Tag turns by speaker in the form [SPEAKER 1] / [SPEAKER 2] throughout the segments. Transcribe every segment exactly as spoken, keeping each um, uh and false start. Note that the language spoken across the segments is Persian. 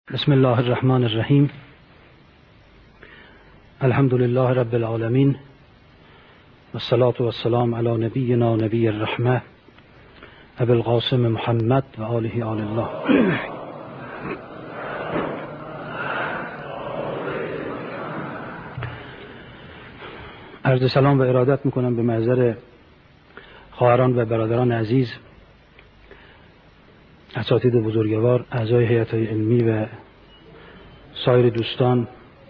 [SPEAKER 1] بسم الله الرحمن الرحیم. الحمد لله رب العالمین والصلاة والسلام علی نبینا نبی الرحمه ابی القاسم محمد و آله آل الله. عرض سلام و ارادت میکنم به محضر خواهران و برادران عزیز، اساتید بزرگوار، اعضای هیئت علمی و سایر دوستان،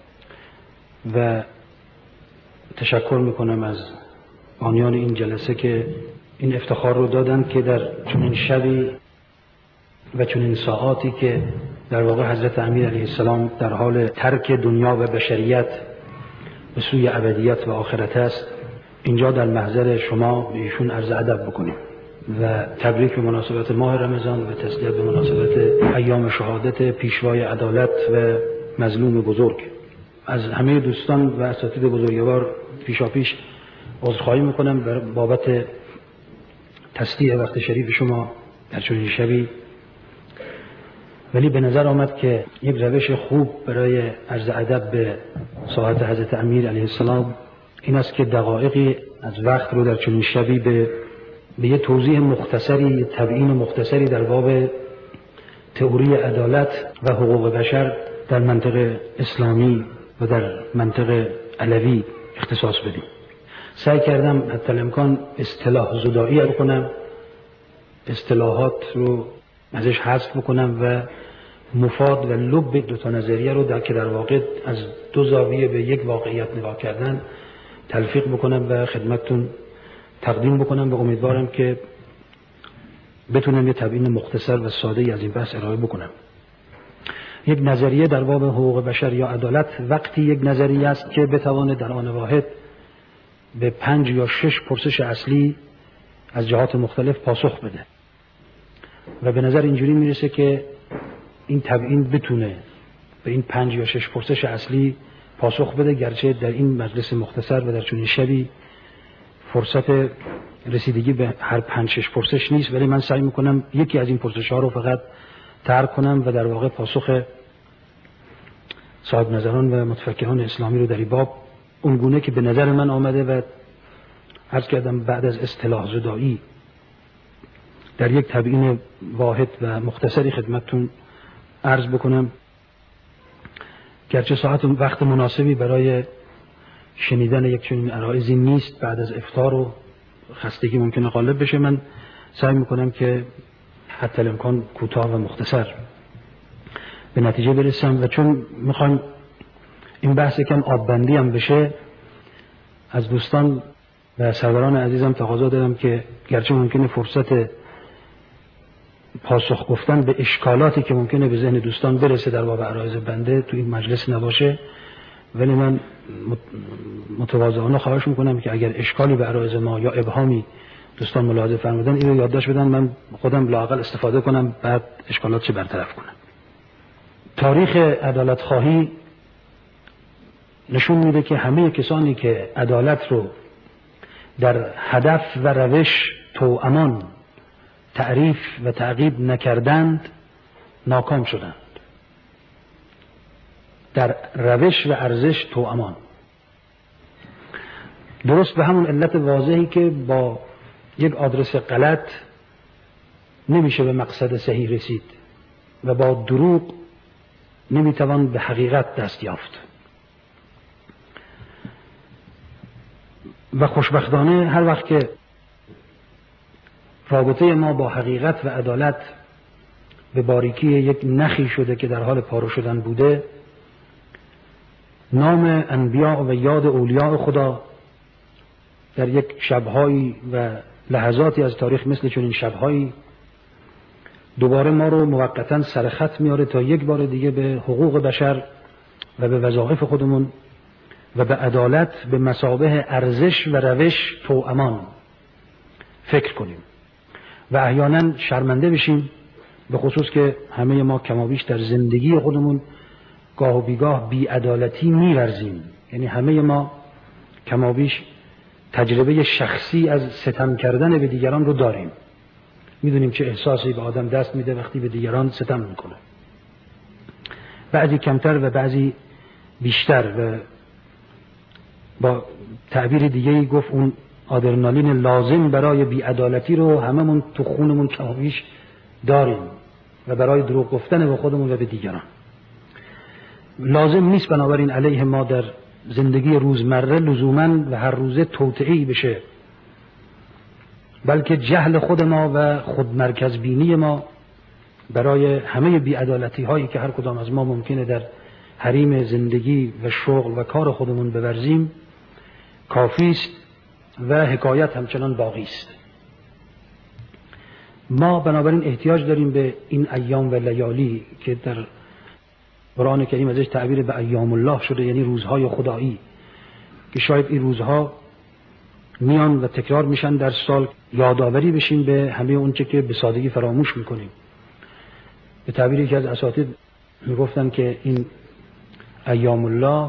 [SPEAKER 1] و تشکر میکنم از بانیان این جلسه که این افتخار رو دادن که در چنین شبی و چنین ساعاتی که در واقع حضرت امیر علیه السلام در حال ترک دنیا و بشریت به سوی ابدیت و آخرت است، اینجا در محضر شما به ایشون عرض ادب بکنیم و تبریک به مناسبت ماه رمضان و تسلیت به مناسبت ایام شهادت پیشوای عدالت و مظلوم بزرگ. از همه دوستان و اساتید بزرگوار پیشاپیش عذرخواهی میکنم بابت تسلیت وقت شریف شما در چنین شبی، ولی به نظر آمد که یک روش خوب برای عرض ادب به ساعت حضرت امیر علیه السلام این است که دقایقی از وقت رو در چنین شبی به به یه توضیح مختصری، تبیین مختصری در باب تئوری عدالت و حقوق بشر در منطقه اسلامی و در منطقه علوی اختصاص بدیم. سعی کردم حتی الامکان اصطلاح زدایی رو کنم، اصطلاحات رو ازش حذف بکنم و مفاد و لب دو تا نظریه رو در که در واقع از دو زاویه به یک واقعیت نگاه کردن تلفیق بکنم و خدمتتون تقدیم بکنم و امیدوارم که بتونم یه تبیین مختصر و ساده از این بحث ارائه بکنم. یک نظریه در باب حقوق بشر یا عدالت وقتی یک نظریه است که بتواند در آن واحد به پنج یا شش پرسش اصلی از جهات مختلف پاسخ بده و به نظر اینجوری میرسه که این تبیین بتونه به این پنج یا شش پرسش اصلی پاسخ بده، گرچه در این مجلس مختصر و در چنین شبی فرصت رسیدگی به هر پنج شش پرسش نیست، ولی من سعی میکنم یکی از این پرسش ها رو فقط ترک کنم و در واقع پاسخ صاحب نظران و متفکران اسلامی رو در این باب اونگونه که به نظر من آمده و عرض کردم بعد از اصطلاح زدایی در یک تبیین واحد و مختصری خدمتتون عرض بکنم، گرچه ساعت وقت مناسبی برای شنیدن یک چنین عرایضی نیست، بعد از افطار و خستگی ممکنه غالب بشه. من سعی میکنم که حتی الامکان کوتاه و مختصر به نتیجه برسم و چون میخوایم این بحث کم آببندی هم بشه، از دوستان و سروران عزیزم تقاضا دارم که گرچه ممکنه فرصت پاسخ گفتن به اشکالاتی که ممکنه به ذهن دوستان برسه در باب عرایض بنده تو این مجلس نباشه، ولی من متواضعانه خواهش میکنم که اگر اشکالی به عرایض ما یا ابهامی دوستان ملاحظه فرمودن اینو یادداشت بدن، من خودم لااقل استفاده کنم، بعد اشکالات چه برطرف کنم. تاریخ عدالت خواهی نشون میده که همه کسانی که عدالت رو در هدف و روش توامان تعریف و تعقیب نکردند ناکام شدند. در روش و ارزش توامان، درست به همون علت واضحی که با یک آدرس غلط نمیشه به مقصد صحیح رسید و با دروغ نمیتوان به حقیقت دست یافت. و خوشبختانه هر وقت که رابطه ما با حقیقت و عدالت به باریکی یک نخی شده که در حال پارو شدن بوده، نام انبیاء و یاد اولیاء خدا در یک شبهایی و لحظاتی از تاریخ مثل چنین شبهایی دوباره ما رو موقتاً سرخط میاره تا یک بار دیگه به حقوق بشر و به وظایف خودمون و به عدالت به مثابه ارزش و روش توامان فکر کنیم و احیانا شرمنده بشیم، به خصوص که همه ما کمابیش در زندگی خودمون گاه و بیگاه بی‌عدالتی می‌ورزیم. یعنی همه ما کمابیش تجربه شخصی از ستم کردن به دیگران رو داریم. میدونیم چه احساسی به آدم دست میده وقتی به دیگران ستم میکنه. بعضی کمتر و بعضی بیشتر، و با تعبیر دیگه‌ای گفت اون آدرنالین لازم برای بی‌عدالتی رو هممون تو خونمون کمابیش داریم و برای دروغ گفتن به خودمون و به دیگران. لازم نیست بنابراین علیه ما در زندگی روزمره لزوماً و هر روزه توطئه‌ای بشه، بلکه جهل خود ما و خودمرکز بینی ما برای همه بی‌عدالتی هایی که هر کدام از ما ممکنه در حریم زندگی و شغل و کار خودمون بورزیم کافی است و حکایت همچنان باقی است. ما بنابراین احتیاج داریم به این ایام و لیالی که در قرآن کریم ازش تعبیر به ایام الله شده، یعنی روزهای خدایی، که شاید این روزها میان و تکرار میشن در سال، یادآوری بشیم به همه اونچه که به سادگی فراموش میکنیم. به تعبیری که از اساتید میگفتن که این ایام الله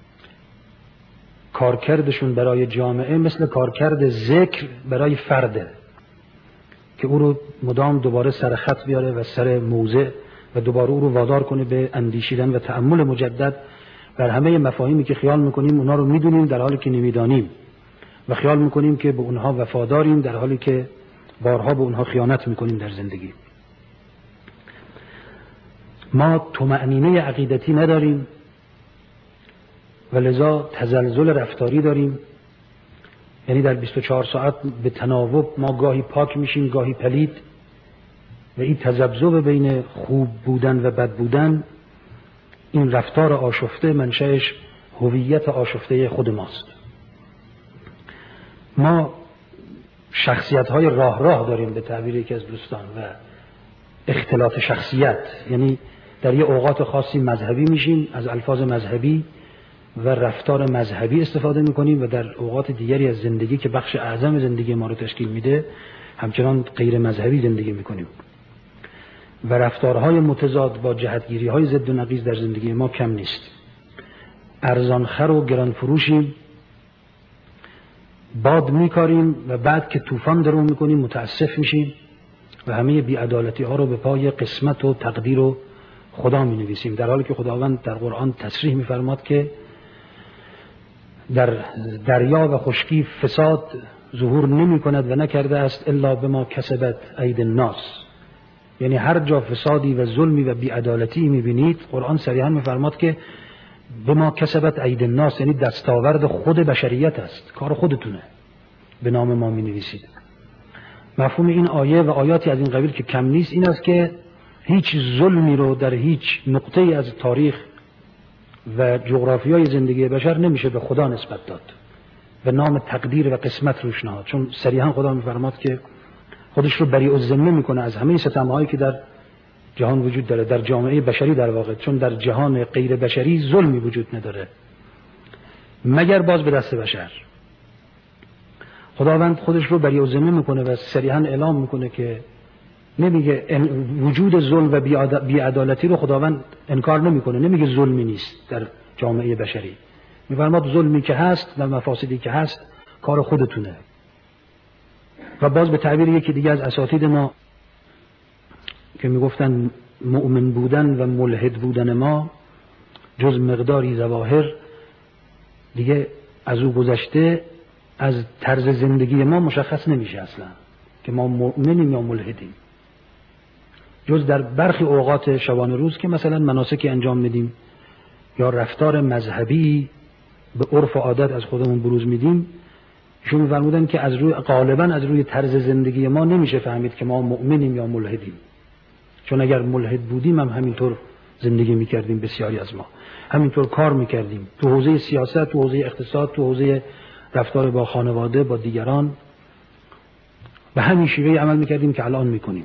[SPEAKER 1] کارکردشون برای جامعه مثل کارکرد ذکر برای فرده که او رو مدام دوباره سر خط بیاره و سر موضع و دوباره او رو وادار کنه به اندیشیدن و تأمل مجدد بر همه مفاهیمی که خیال میکنیم اونا رو میدونیم در حالی که نمیدانیم و خیال میکنیم که به اونها وفاداریم در حالی که بارها به اونها خیانت میکنیم در زندگی. ما طمأنینه عقیدتی نداریم و لذا تزلزل رفتاری داریم، یعنی در بیست و چهار ساعت به تناوب ما گاهی پاک میشیم گاهی پلید، و این تذبذب بین خوب بودن و بد بودن، این رفتار آشفته منشأش هویت آشفته خود ماست. ما شخصیت های راه راه داریم به تعبیر یکی از دوستان و اختلاط شخصیت، یعنی در یه اوقات خاصی مذهبی میشیم، از الفاظ مذهبی و رفتار مذهبی استفاده میکنیم و در اوقات دیگری از زندگی که بخش اعظم زندگی ما رو تشکیل میده همچنان غیر مذهبی زندگی میکنیم و رفتارهای متضاد با جهتگیری های ضد و نقیض در زندگی ما کم نیست. ارزانخر و گران فروشیم، باد میکاریم و بعد که طوفان درو میکنیم متاسف میشیم و همه بی‌عدالتی ها رو به پای قسمت و تقدیر و خدا می نویسیم، در حالی که خداوند در قرآن تصریح می‌فرماد که در دریا و خشکی فساد ظهور نمی کند و نکرده است الا بما کسبت اید الناس، یعنی هر جا فسادی و ظلمی و بی‌عدالتی می‌بینید قرآن صریحاً می‌فرماد که بما کسبت اید الناس، یعنی دستاورد خود بشریت است، کار خودتونه، به نام ما می نویسید. مفهوم این آیه و آیاتی از این قبیل که کم نیست این است که هیچ ظلمی رو در هیچ نقطه‌ای از تاریخ و جغرافیای زندگی بشر نمیشه به خدا نسبت داد و نام تقدیر و قسمت روش نهاد، چون صریحاً خدا می‌فرماد که خودش رو بری الذمه میکنه از همه ستم‌هایی که در جهان وجود داره، در جامعه بشری در واقع، چون در جهان غیر بشری ظلمی وجود نداره مگر باز به دست بشر. خداوند خودش رو بری الذمه میکنه و صریحاً اعلام میکنه که نمیگه وجود ظلم و بی‌عدالتی رو خداوند انکار نمیکنه، نمیگه ظلمی نیست در جامعه بشری، میفرماد ظلمی که هست و مفاسدی که هست کار خودتونه. و باز به تعبیر یکی دیگه از اساتید ما که میگفتن مؤمن بودن و ملحد بودن ما جز مقداری ظواهر دیگه از او گذشته از طرز زندگی ما مشخص نمیشه اصلا که ما مؤمنیم یا ملحدیم، جز در برخی اوقات شبانه روز که مثلا مناسکی انجام میدیم یا رفتار مذهبی به عرف و عادت از خودمون بروز میدیم. ایشون می‌فرمودن که از روی غالباً از روی طرز زندگی ما نمیشه فهمید که ما مؤمنیم یا ملحدیم، چون اگر ملحد بودیم هم همینطور زندگی میکردیم، بسیاری از ما همینطور کار میکردیم تو حوزه سیاست، تو حوزه اقتصاد، تو حوزه رفتار با خانواده، با دیگران، به همین شیوه عمل میکردیم که الان میکنیم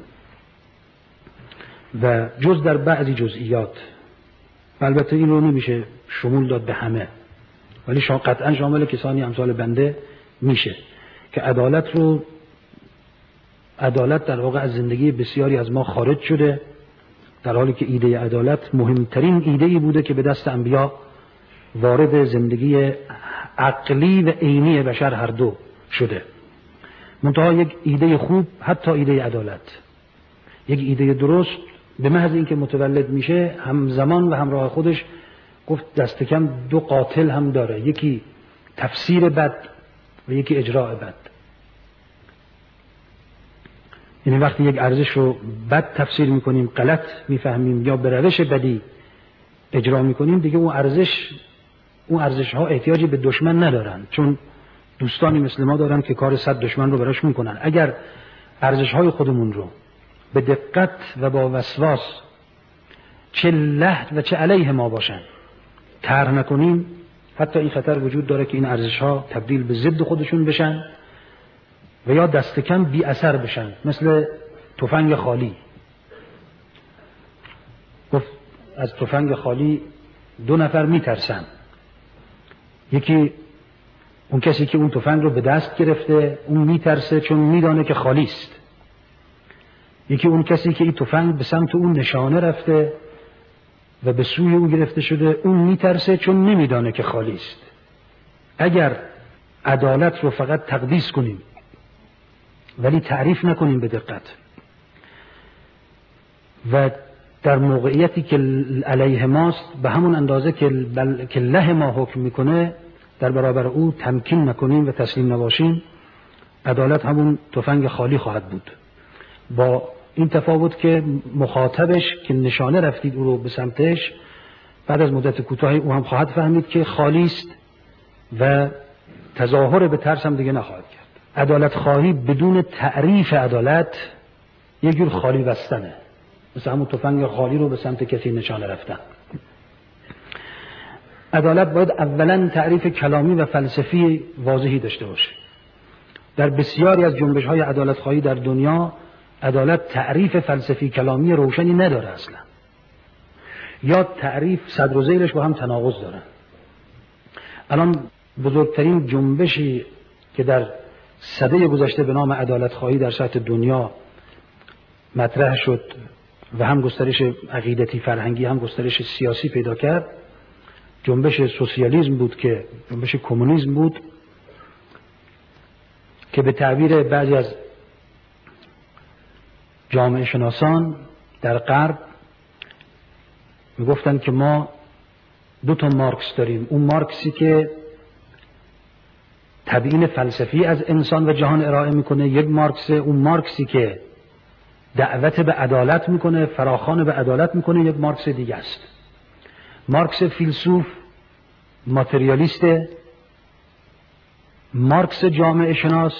[SPEAKER 1] و جز در بعضی جزئیات. البته این رو نمیشه شمول داد به همه، ولی قطعا شامل کسانی امثال بنده میشه که عدالت رو عدالت در واقع از زندگی بسیاری از ما خارج شده، در حالی که ایده عدالت مهمترین ایده‌ای بوده که به دست انبیا وارد زندگی عقلی و عینی بشر هر دو شده. منتها یک ایده خوب، حتی ایده عدالت، یک ایده درست به محض اینکه متولد میشه همزمان و همراه خودش گفت دست کم دو قاتل هم داره، یکی تفسیر بد و یکی اجراء بد. یعنی وقتی یک ارزش رو بد تفسیر میکنیم، غلط میفهمیم یا به روش بدی اجرا میکنیم، دیگه اون ارزش اون ارزش ها احتیاجی به دشمن ندارن، چون دوستانی مثل ما دارن که کار صد دشمن رو براش میکنن. اگر ارزش های خودمون رو به دقت و با وسواس چه له و چه علیه ما باشن طرح نکنیم، حتی این خطر وجود داره که این ارزش ها تبدیل به ضد خودشون بشن و یا دست کم بی اثر بشن، مثل تفنگ خالی. گفت از تفنگ خالی دو نفر میترسن، یکی اون کسی که اون تفنگ رو به دست گرفته، اون میترسه چون میدانه که خالی است. یکی اون کسی که این تفنگ به سمت اون نشانه رفته و به سوی اون گرفته شده، اون میترسه چون نمیدانه که خالی است. اگر عدالت رو فقط تقدیس کنیم ولی تعریف نکنیم به دقت و در موقعیتی که علیه ماست به همون اندازه که بل... که له ما حکم میکنه در برابر او تمکین نکنیم و تسلیم نباشیم، عدالت همون تفنگ خالی خواهد بود، با این تفاوت که مخاطبش که نشانه رفتید او رو به سمتش، بعد از مدت کوتاهی او هم خواهد فهمید که خالی است و تظاهر به ترس هم دیگه نخواهد کرد. عدالت خواهی بدون تعریف عدالت یک جور خالی بستنه، مثل همون تفنگ خالی رو به سمت کسی نشانه رفتن. عدالت باید اولا تعریف کلامی و فلسفی واضحی داشته باشه. در بسیاری از جنبش های عدالت خواهی در دنیا عدالت تعریف فلسفی کلامی روشنی نداره اصلا، یا تعریف صدر و زیرش با هم تناقض دارن. الان بزرگترین جنبشی که در سده گذشته به نام عدالت خواهی در سطح دنیا مطرح شد و هم گسترش عقیدتی فرهنگی هم گسترش سیاسی پیدا کرد، جنبش سوسیالیسم بود، که جنبش کمونیسم بود، که به تعبیر بعضی از جامعه شناسان در غرب میگفتن که ما دو تا مارکس داریم. اون مارکسی که تبیین فلسفی از انسان و جهان ارائه میکنه، یک مارکس. اون مارکسی که دعوت به عدالت میکنه، فراخوان به عدالت میکنه، یک مارکس دیگه است. مارکس فیلسوف ماتریالیسته، مارکس جامعه شناس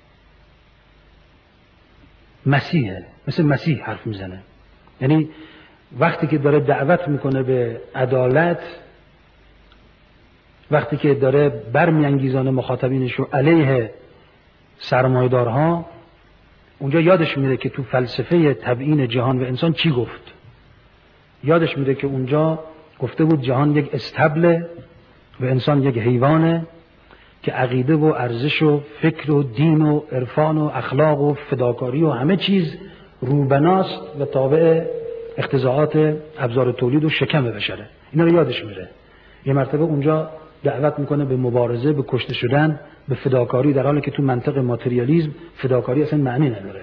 [SPEAKER 1] مسیحه، مثل مسیح حرف میزنه. یعنی وقتی که داره دعوت میکنه به عدالت، وقتی که داره برمیانگیزانه مخاطبینش رو علیه سرمایه‌دارها، اونجا یادش میره که تو فلسفه تبیین جهان و انسان چی گفت. یادش میره که اونجا گفته بود جهان یک استبله و انسان یک حیوانه که عقیده و ارزش و فکر و دین و عرفان و اخلاق و فداکاری و همه چیز روبناست و تابع اقتضاعات ابزار تولید و شکم بشره. اینا رو یادش میره. یه مرتبه اونجا دعوت میکنه به مبارزه، به کشته شدن، به فداکاری، در حالی که تو منطق ماتریالیسم فداکاری اصلا معنی نداره.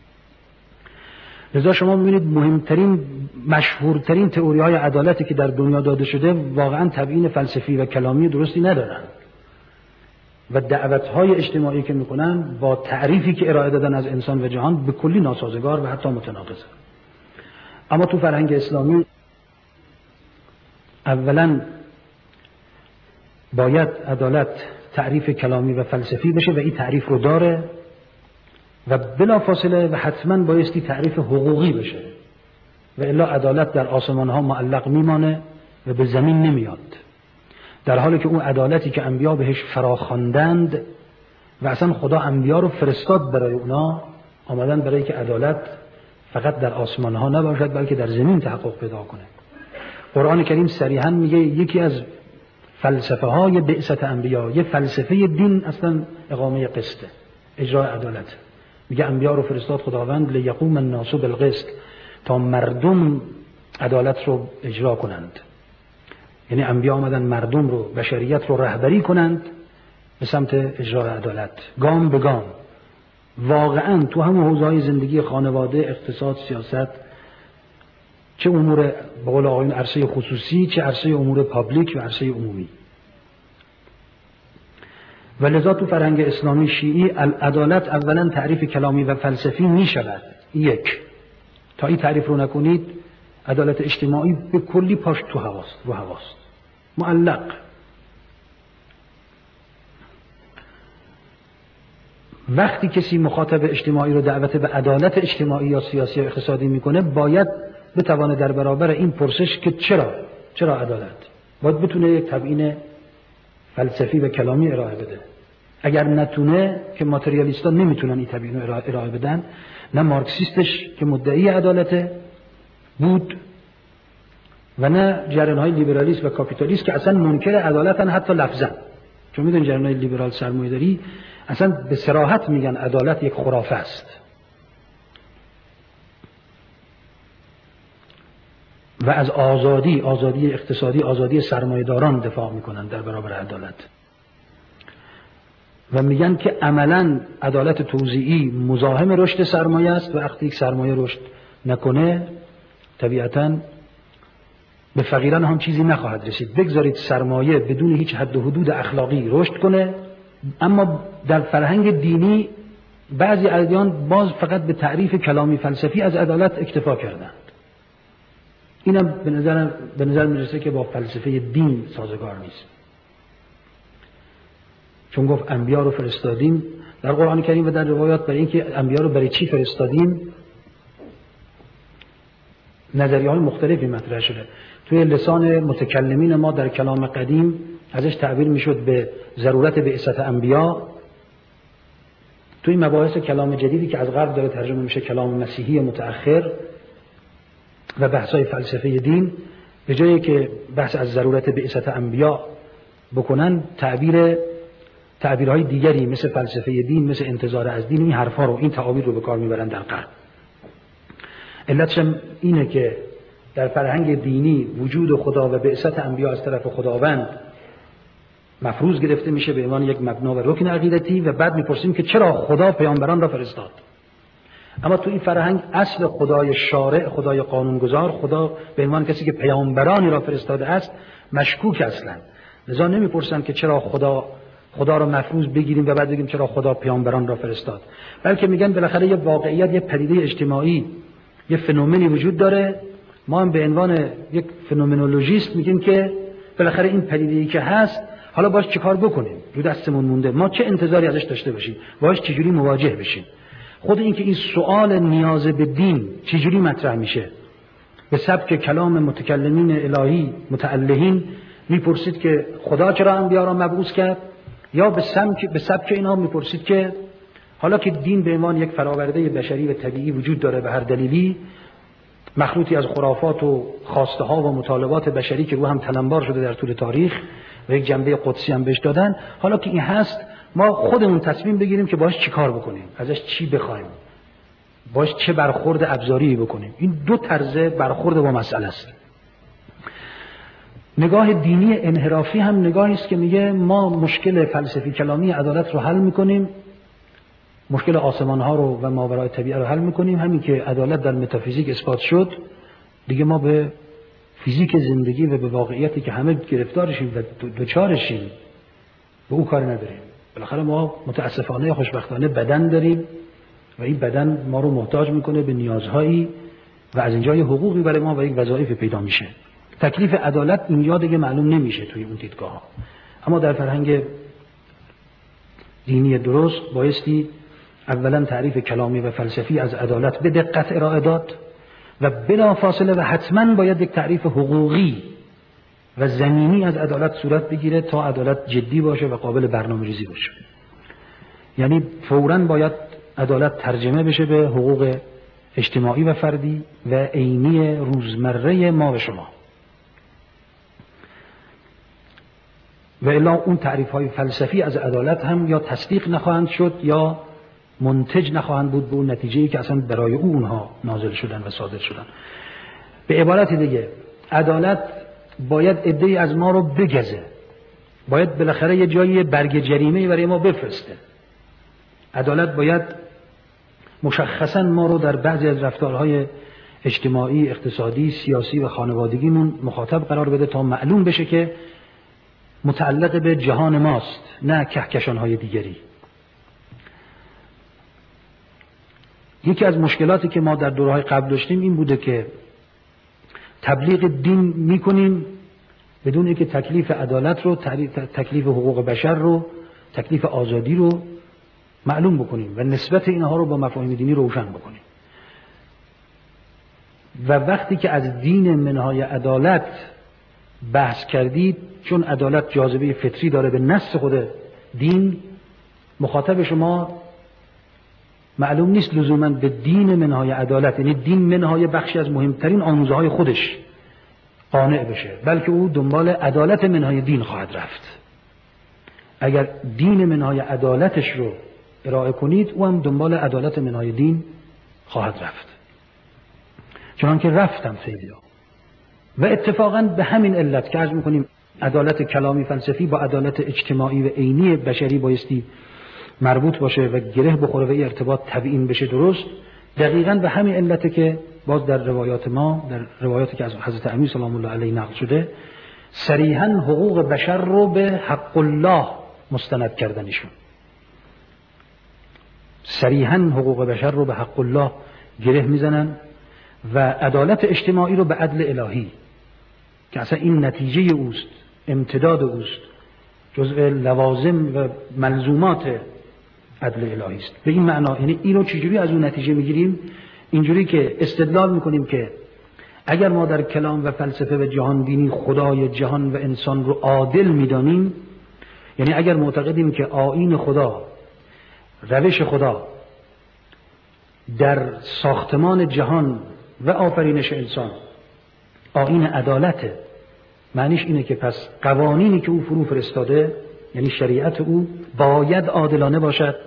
[SPEAKER 1] لذا شما میبینید مهمترین مشهورترین تئوری های عدالتی که در دنیا داده شده واقعا تبیین فلسفی و کلامی درستی ندارن و دعوت های اجتماعی که میکنن با تعریفی که ارائه دادن از انسان و جهان به کلی ناسازگار و حتی متناقضه. اما تو فرهنگ اسلامی اولا باید عدالت تعریف کلامی و فلسفی بشه و این تعریف رو داره، و بلا فاصله و حتما بایستی تعریف حقوقی بشه، و الا عدالت در آسمان ها معلق میمانه و به زمین نمیاد، در حالی که اون عدالتی که انبیا بهش فراخواندند و اصلا خدا انبیا رو فرستاد برای اونا، آمدن برای که عدالت فقط در آسمان ها نباشد بلکه در زمین تحقق پیدا کنه. قرآن کریم صریحا میگه یکی از فلسفه های بعثت انبیا، یه فلسفه دین اصلا اقامه قسطه، اجرای عدالت. میگه انبیا رو فرستاد خداوند لیقوم الناس بالقسط، تا مردم عدالت رو اجرا کنند. یعنی انبیا آمدن مردم رو، بشریت رو رهبری کنند به سمت اجرای عدالت، گام به گام. واقعا تو همون حوزه‌های زندگی، خانواده، اقتصاد، سیاست، چه امور به قول آقایون عرصه خصوصی، چه عرصه امور پابلیک و عرصه عمومی. و لذا تو فرهنگ اسلامی شیعی العدالت اولا تعریف کلامی و فلسفی می شود. یک، تا این تعریف رو نکنید عدالت اجتماعی به کلی پاش تو هواست، رو هواست، معلق. وقتی کسی مخاطب اجتماعی رو دعوت به عدالت اجتماعی یا سیاسی یا اقتصادی میکنه، باید بتوانه در برابر این پرسش که چرا چرا عدالت، باید بتونه یک تبیین فلسفی و کلامی ارائه بده. اگر نتونه، که ماتریالیستا نمیتونن این تبیین رو ارائه بدن، نه مارکسیستش که مدعی عدالت بود و نه جریان‌های لیبرالیسم و کاپیتالیسم که اصلا منکر عدالتن، حتی لفظا. چون میدونید جریان‌های لیبرال سرمایه‌داری اصلا به صراحت میگن عدالت یک خرافه است و از آزادی، آزادی اقتصادی، آزادی سرمایه‌داران دفاع میکنن در برابر عدالت و میگن که عملاً عدالت توزیعی مزاحم رشد سرمایه است و وقتی یک سرمایه رشد نکنه طبیعتاً به فقیران هم چیزی نخواهد رسید. بگذارید سرمایه بدون هیچ حد و حدود اخلاقی رشد کنه. اما در فرهنگ دینی بعضی ادیان باز فقط به تعریف کلامی فلسفی از عدالت اکتفا کردند. اینم به نظر به نظر میرسه که با فلسفه دین سازگار نیست. چون گفت انبیا رو فرستادیم در قرآن کریم و در روایات، برای اینکه انبیا رو برای چی فرستادیم نظریه‌های مختلفی مطرح شده. توی لسان متکلمین ما در کلام قدیم ازش تعبیر میشد به ضرورت بعثت انبیا. توی مباحث کلام جدیدی که از غرب داره ترجمه میشه، کلام مسیحی متأخر و بحث‌های فلسفه دین، به جایی که بحث از ضرورت بعثت انبیا بکنن، تعبیر تعبیرهای دیگری مثل فلسفه دین، مثل انتظار از دین، این حرفا رو، این تعابیر رو به کار میبرن در غرب. علتش اینه که در فرهنگ دینی وجود خدا و بعثت انبیا از طرف خداوند مفروض گرفته میشه به عنوان یک مبنا و رکن عقیدتی و بعد میپرسیم که چرا خدا پیامبران را فرستاد. اما تو این فرهنگ اصل خدای شارع، خدای قانونگذار، خدا به عنوان کسی که پیامبرانی را فرستاده است مشکوک اصلا. لذا نمیپرسن که چرا خدا خدا را مفروض بگیریم و بعد بگیم چرا خدا پیامبران را فرستاد، بلکه میگن بالاخره یه واقعیت، یه پدیده اجتماعی، یه فنومنی وجود داره. ما هم به عنوان یک فنومنولوژیست میگیم که بالاخره این پدیده‌ای که هست حالا باش چه کار بکنیم، رو دستمون مونده، ما چه انتظاری ازش داشته باشیم، باش چجوری مواجه بشیم. خود این که این سوال نیاز به دین چجوری مطرح میشه، به سبک کلام متکلمین الهی متألهین میپرسید که خدا چرا انبیا را مبعوث کرد، یا به سبک به سبک اینها میپرسید که حالا که دین به عنوان یک فراورده بشری و طبیعی وجود داره به هر دلیلی، مخلوطی از خرافات و خواسته ها و مطالبات بشری که رو هم تلمبار شده در طول تاریخ و یک جنبه قدسی هم بهش دادن، حالا که این هست ما خودمون تصمیم بگیریم که باش چی کار بکنیم، ازش چی بخوایم، باش چه برخورد ابزاری بکنیم. این دو طرز برخورد با مسئله است. نگاه دینی انحرافی هم نگاهی است که میگه ما مشکل فلسفی کلامی عدالت رو حل میکنیم، مشکل آسمان ها رو و ماورای طبیعه رو حل میکنیم. همین که عدالت در متافیزیک اثبات شد، دیگه ما به فیزیک زندگی و به واقعیتی که همه گرفتارشیم و دوچارشیم به او کار نداریم. بالاخره ما متاسفانه یا خوشبختانه بدن داریم و این بدن ما رو محتاج میکنه به نیازهایی و از اینجا یه حقوقی برای ما و یک وظایف پیدا میشه. تکلیف عدالت اینجا دیگه معلوم نمیشه توی اون دیدگاه ها. اما در فرهنگ دینی درست بایستی اولا تعریف کلامی و فلسفی از عدالت به دقت ارائه داد و بلا فاصله و حتما باید یک تعریف حقوقی و زمینی از عدالت صورت بگیره تا عدالت جدی باشه و قابل برنامه‌ریزی باشه. یعنی فوراً باید عدالت ترجمه بشه به حقوق اجتماعی و فردی و عینی روزمره ما و شما. و الا اون تعریف های فلسفی از عدالت هم یا تصدیق نخواهند شد یا منتج نخواهند بود به اون نتیجه‌ای که اصلا برای او اونها نازل شدن و صادر شدن. به عبارت دیگه عدالت باید عده‌ای از ما رو بگزه، باید بالاخره یه جایی برگ جریمه‌ای برای ما بفرسته. عدالت باید مشخصاً ما رو در بعضی از رفتارهای اجتماعی، اقتصادی، سیاسی و خانوادگیمون مخاطب قرار بده تا معلوم بشه که متعلق به جهان ماست، نه کهکشان‌های دیگری. یکی از مشکلاتی که ما در دوره‌های قبل داشتیم این بوده که تبلیغ دین میکنیم بدون اینکه تکلیف عدالت رو، تکلیف حقوق بشر رو، تکلیف آزادی رو معلوم بکنیم و نسبت اینها رو با مفاهیم دینی روشن بکنیم. و وقتی که از دین منهای عدالت بحث کردید، چون عدالت جاذبه فطری داره به نص خود دین، مخاطب شما معلوم نیست لزوما به دین منهای عدالت، یعنی دین منهای بخشی از مهمترین آموزه های خودش قانع بشه، بلکه او دنبال عدالت منهای دین خواهد رفت. اگر دین منهای عدالتش رو ارائه کنید، او هم دنبال عدالت منهای دین خواهد رفت، چون که رفتم خیلیا. و اتفاقا به همین علت که عرض میکنیم عدالت کلامی فلسفی با عدالت اجتماعی و عینی بشری بایستی مربوط باشه و گره بخوره و این ارتباط تبیین بشه درست، دقیقاً به همین علته که باز در روایات ما، در روایاتی که از حضرت امیر سلام الله علیه نقل شده، صریحاً حقوق بشر رو به حق الله مستند کردنشون، صریحاً حقوق بشر رو به حق الله گره میزنن و عدالت اجتماعی رو به عدل الهی که اصلا این نتیجه اوست، امتداد اوست، جزء لوازم و ملزومات عدل الهی است. به این معنا، یعنی اینو چجوری از اون نتیجه میگیریم؟ اینجوری که استدلال میکنیم که اگر ما در کلام و فلسفه و جهان بینی خدای جهان و انسان رو عادل میدانیم، یعنی اگر معتقدیم که آیین خدا، روش خدا در ساختمان جهان و آفرینش انسان آیین عدالته، معنیش اینه که پس قوانینی که او فرو فرستاده، یعنی شریعت او، باید عادلانه باشد،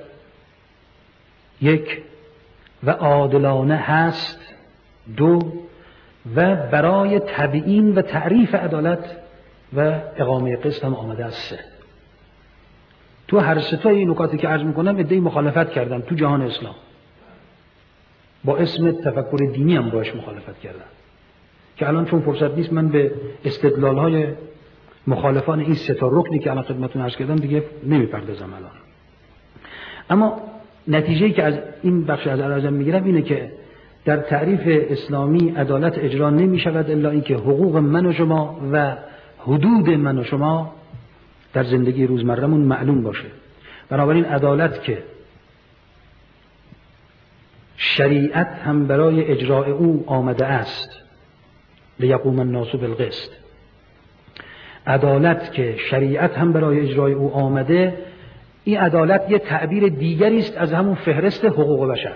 [SPEAKER 1] یک، و عادلانه هست، دو، و برای تبیین و تعریف عدالت و اقامه قسط هم آمده است، سه. تو هر سه تا این نکاتی که عرض میکنم ادعای مخالفت کردن تو جهان اسلام، با اسم تفکر دینی هم باش مخالفت کردن، که الان چون فرصت نیست من به استدلال‌های مخالفان این سه تا رکنی که الان خدمتتون عرض کردم دیگه نمیپردازم الان. اما نتیجه‌ای که از این بخش از عرضم میگیرم اینه که در تعریف اسلامی عدالت اجرا نمی‌شود الا اینکه حقوق من و شما و حدود من و شما در زندگی روزمره‌مون معلوم باشه. بنابراین عدالت که شریعت هم برای اجراء او آمده است، لیقوم الناس بالقسط، عدالت که شریعت هم برای اجرای او آمده، این عدالت یه تعبیر دیگری است از همون فهرست حقوق بشر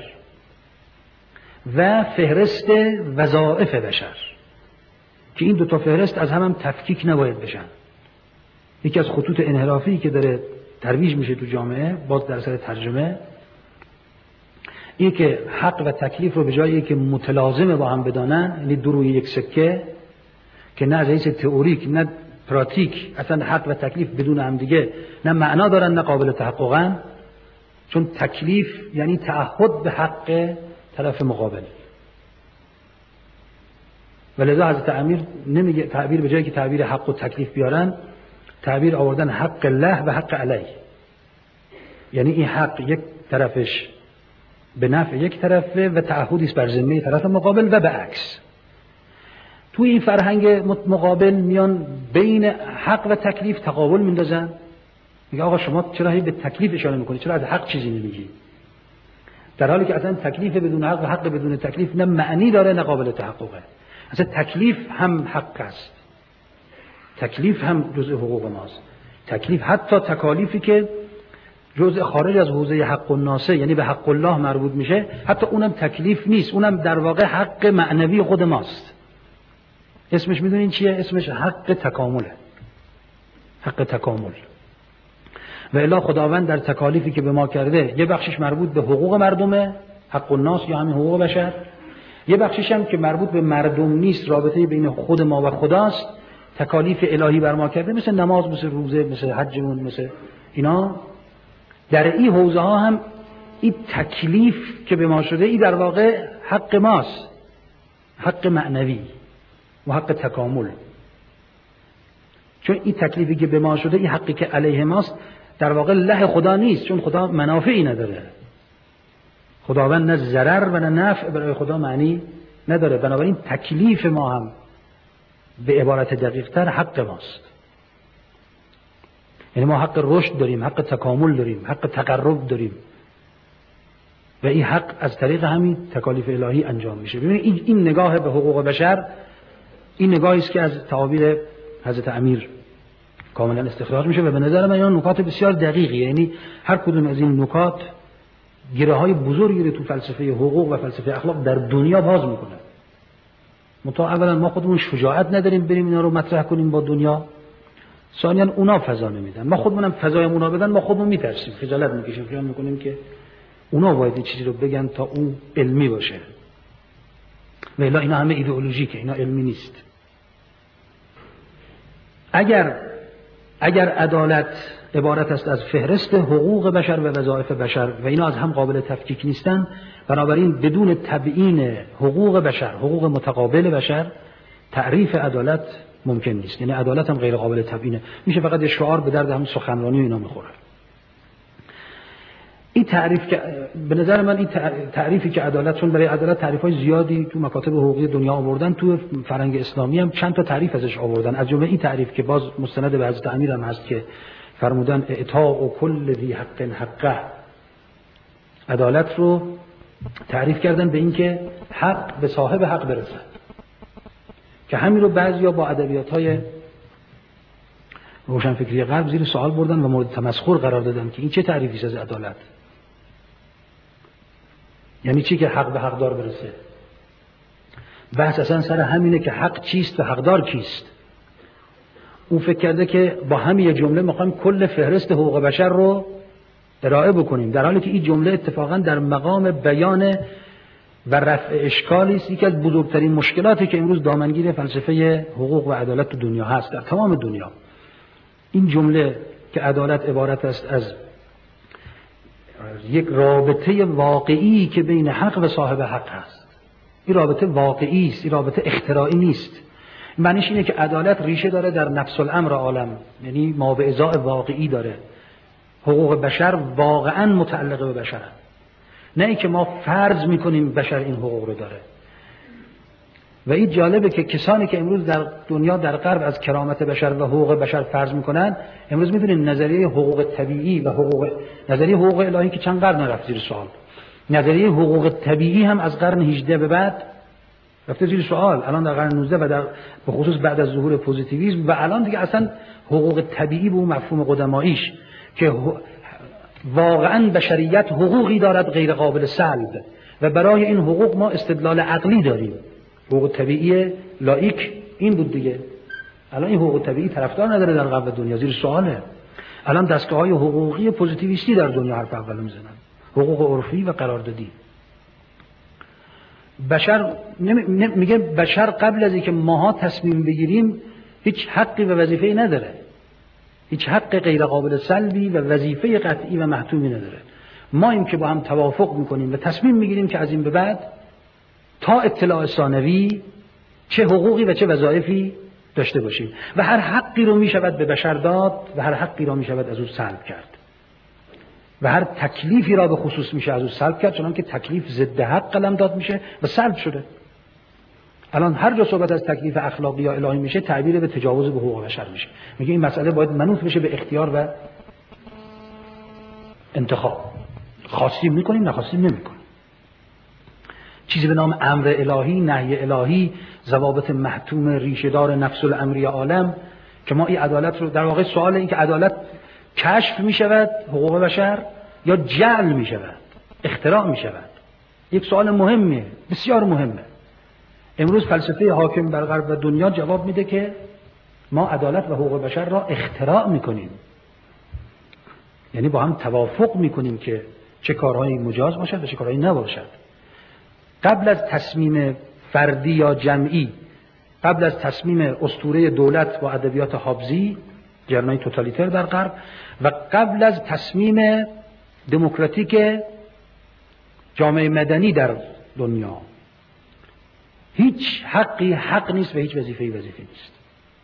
[SPEAKER 1] و فهرست وظایف بشر، که این دو تا فهرست از هم, هم تفکیک نباید بشن. یکی از خطوط انحرافی که داره ترویج میشه تو جامعه، باز در اثر ترجمه، این که حق و تکلیف رو به جایی که متلازم با هم بدانن، یعنی دو روی یک سکه، که نه از حیث تئوریک نه پراتیک اصلا حق و تکلیف بدون هم دیگه نه معنا دارن نه قابل تحققن، چون تکلیف یعنی تعهد به حق طرف مقابل. ولذا حضرت امیر نمیگه تعبیر به جایی که تعبیر حق و تکلیف بیارن، تعبیر آوردن حق الله و حق علی، یعنی این حق یک طرفش به نفع یک طرفه و تعهدی است بر ذمه طرف مقابل و به عکس. توی این فرهنگ مقابل میان بین حق و تکلیف تقابل میندازن، میگه آقا شما چرا هی به تکلیف اشاره میکنی، چرا از حق چیزی نمیگی، در حالی که اصلا تکلیف بدون حق و حق بدون تکلیف نه معنی داره نه قابل تحققه. اصلا تکلیف هم حق است، تکلیف هم جزء حقوق ماست. تکلیف حتی تکالیفی که جزء خارج از حوزه حق الناس، یعنی به حق الله مربوط میشه، حتی اونم تکلیف نیست، اونم در واقع حق معنوی خود ماست. اسمش میدونین چیه؟ اسمش حق تکامله، حق تکامل. و الا خداوند در تکالیفی که به ما کرده یه بخشش مربوط به حقوق مردمه، حق الناس یا همین حقوق بشر، یه بخشش هم که مربوط به مردم نیست، رابطه بین خود ما و خداست، تکالیف الهی بر ما کرده، مثل نماز، مثل روزه، مثل حجمون، مثل اینا. در این حوزه ها هم این تکلیف که به ما شده، این در واقع حق ماست. حق معنوی و حق تکامل. چون این تکلیفی که به ما شده، این حقی که علیه ماست در واقع له خدا نیست، چون خدا منافعی نداره. خداوند نه ضرر و نه نفع برای خدا معنی نداره. بنابراین تکلیف ما هم به عبارت دقیق تر حق ماست. یعنی ما حق رشد داریم، حق تکامل داریم، حق تقرب داریم و این حق از طریق همین تکالیف الهی انجام میشه. ببینید این, این نگاه به حقوق بشر، این نگاهی است که از تعابیر حضرت امیر کاملا استخراج میشه و به نظر من این نکات بسیار دقیقیه. یعنی هر کدوم از این نکات گره های بزرگی رو تو فلسفه حقوق و فلسفه اخلاق در دنیا باز میکنه. منتها اولا ما خودمون شجاعت نداریم بریم اینا رو مطرح کنیم با دنیا. ثانیاً اونا فضا نمیدن. ما خودمونم فضای اونا بدن، ما خودمون میترسیم، خجالت میکشیم، خیال میکنیم که اونا باید چیزی رو بگن تا اون علمی باشه. و الا اینا همه ایدئولوژیکه، اینا علمی نیست. اگر اگر عدالت عبارت است از فهرست حقوق بشر و وظایف بشر و اینا از هم قابل تفکیک نیستن، بنابراین بدون تبیین حقوق بشر، حقوق متقابل بشر، تعریف عدالت ممکن نیست. یعنی عدالت هم غیر قابل تبیینه، میشه فقط یه شعار به درد همون سخنرانی و اینا میخوره. این تعریف که به نظر من این تعریفی که عدالت، چون برای عدالت تعریف‌های زیادی تو مکاتب حقوقی دنیا آوردن، تو فرهنگ اسلامی هم چند تا تعریف ازش آوردن. از جمله این تعریف که باز مستند به حضرت امیر هم هست که فرمودن اعطاء کل ذی حق حقه. عدالت رو تعریف کردن به این که حق به صاحب حق برسه، که همین رو بعضیا با ادبیات‌های روشنفکری غرب زیر سوال بردن و مورد تمسخر قرار دادن که این چه تعریفی از عدالت؟ یعنی چی که حق به حقدار برسه؟ بحث اصلا سر همینه که حق چیست و حقدار کیست. اون فکر کرده که با همین جمله میخوایم کل فهرست حقوق بشر رو ارائه بکنیم، در حالی که این جمله اتفاقا در مقام بیان و رفع اشکالی است. یکی از بزرگترین مشکلاتی که امروز دامنگیر فلسفه حقوق و عدالت تو دنیا هست، در تمام دنیا، این جمله که عدالت عبارت است از یک رابطه واقعی که بین حق و صاحب حق هست. این رابطه واقعی است، این رابطه اختراعی نیست. معنیش اینه که عدالت ریشه داره در نفس الامر عالم، یعنی ما به ازای واقعی داره. حقوق بشر واقعا متعلق به بشرن، نه ای که ما فرض میکنیم بشر این حقوق رو داره. و این جالبه که کسانی که امروز در دنیا در غرب از کرامت بشر و حقوق بشر فرض میکنن، امروز میدونین نظریه حقوق طبیعی و حقوق نظریه حقوق الهی که چند قرن رفت زیر سوال، نظریه حقوق طبیعی هم از قرن هجدهم به بعد رفته زیر سوال. الان در قرن نوزدهم و در به خصوص بعد از ظهور پوزیتیویسم و الان دیگه اصلا حقوق طبیعی به اون مفهوم قدماییش که واقعا بشریت حقوقی دارد غیر قابل سلب و برای این حقوق ما استدلال عقلی داریم. حقوق طبیعی لایک این بود دیگه. الان این حقوق طبیعی طرفدار نداره در غرب دنیا، زیر سواله. الان دستگاه‌های حقوقی پوزیتیویستی در دنیا حرف اول میزنن، حقوق عرفی و قراردادی. بشر میگه بشر قبل از اینکه ماها تصمیم بگیریم هیچ حقی و وظیفه‌ای نداره، هیچ حق غیر قابل سلبی و وظیفه قطعی و محتومی نداره. ما این که با هم توافق میکنیم و تصمیم میگیریم که از این به بعد تا اطلاع ثانوی چه حقوقی و چه وظایفی داشته باشیم و هر حقی رو میشود به بشر داد و هر حقی رو میشود از او سلب کرد و هر تکلیفی را به خصوص میشه از او سلب کرد، چون که تکلیف ضد حق قلم داد میشه و سلب شده. الان هر جا صحبت از تکلیف اخلاقی یا الهی میشه، تعبیر به تجاوز به حقوق بشر میشه. میگه این مسئله باید منوط بشه به اختیار و انتخاب. خواستیم میکنیم، نخواستیم نمیکنیم. چیزی به نام امر الهی، نهی الهی، ضوابط محتوم ریشه‌دار نفس الامری عالم، که ما این عدالت رو در واقع سوال این که عدالت کشف میشود حقوق بشر یا جعل میشود، اختراع میشود، یک سوال مهمه، بسیار مهمه. امروز فلسفه حاکم بر غرب و دنیا جواب میده که ما عدالت و حقوق بشر را اختراع میکنیم، یعنی با هم توافق میکنیم که چه کارهایی مجاز باشد و چه کارهایی نباشد. قبل از تصمیم فردی یا جمعی، قبل از تصمیم اسطوره دولت با ادبیات هابزی، جرنای توتالیتر در غرب، و قبل از تصمیم دموکراتیک جامعه مدنی در دنیا، هیچ حقی حق نیست و هیچ وظیفه‌ای وظیفه نیست.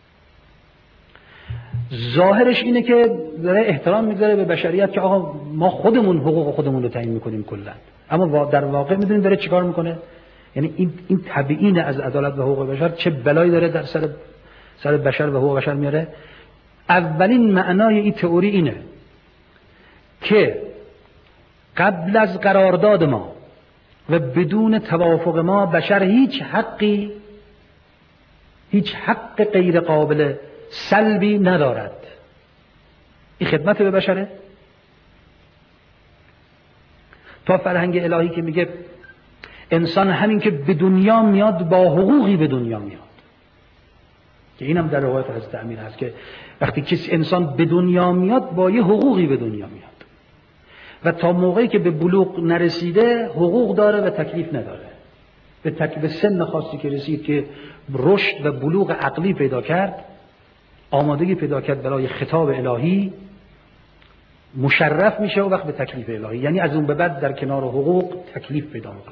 [SPEAKER 1] ظاهرش اینه که داره احترام میذاره به بشریت که آقا ما خودمون حقوق خودمون رو تعیین میکنیم کلا، اما در واقع میدونید داره چیکار میکنه؟ یعنی این این تبیین از عدالت و حقوق بشر چه بلایی داره در سر سر بشر و حقوق بشر میاره. اولین معنای این تئوری اینه که قبل از قرارداد ما و بدون توافق ما بشر هیچ حقی هیچ حق غیر قابل سلبی ندارد. این خدمت به بشره. تا فرهنگ الهی که میگه انسان همین که به دنیا میاد با حقوقی به دنیا میاد، که اینم در روایت حضرت امیر هست که وقتی کسی انسان به دنیا میاد با یه حقوقی به دنیا میاد و تا موقعی که به بلوغ نرسیده حقوق داره و تکلیف نداره. به تکلیف سن خاصی که رسید که رشد و بلوغ عقلی پیدا کرد، آمادگی پیدا کرد برای خطاب الهی، مشرف میشه و وقت به تکلیف الهی، یعنی از اون به بعد در کنار حقوق تکلیف پیدا میکنه.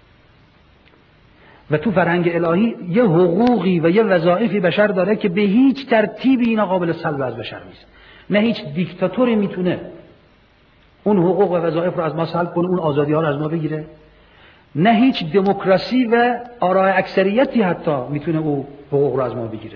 [SPEAKER 1] و تو فرهنگ الهی یه حقوقی و یه وظایفی بشر داره که به هیچ ترتیبی اینا قابل سلب از بشر نیست. نه هیچ دیکتاتوری میتونه اون حقوق و وظایف رو از ما سلب کنه، اون آزادی ها رو از ما بگیره. نه هیچ دموکراسی و آراء اکثریتی حتی میتونه او حقوق رو از ما بگیره.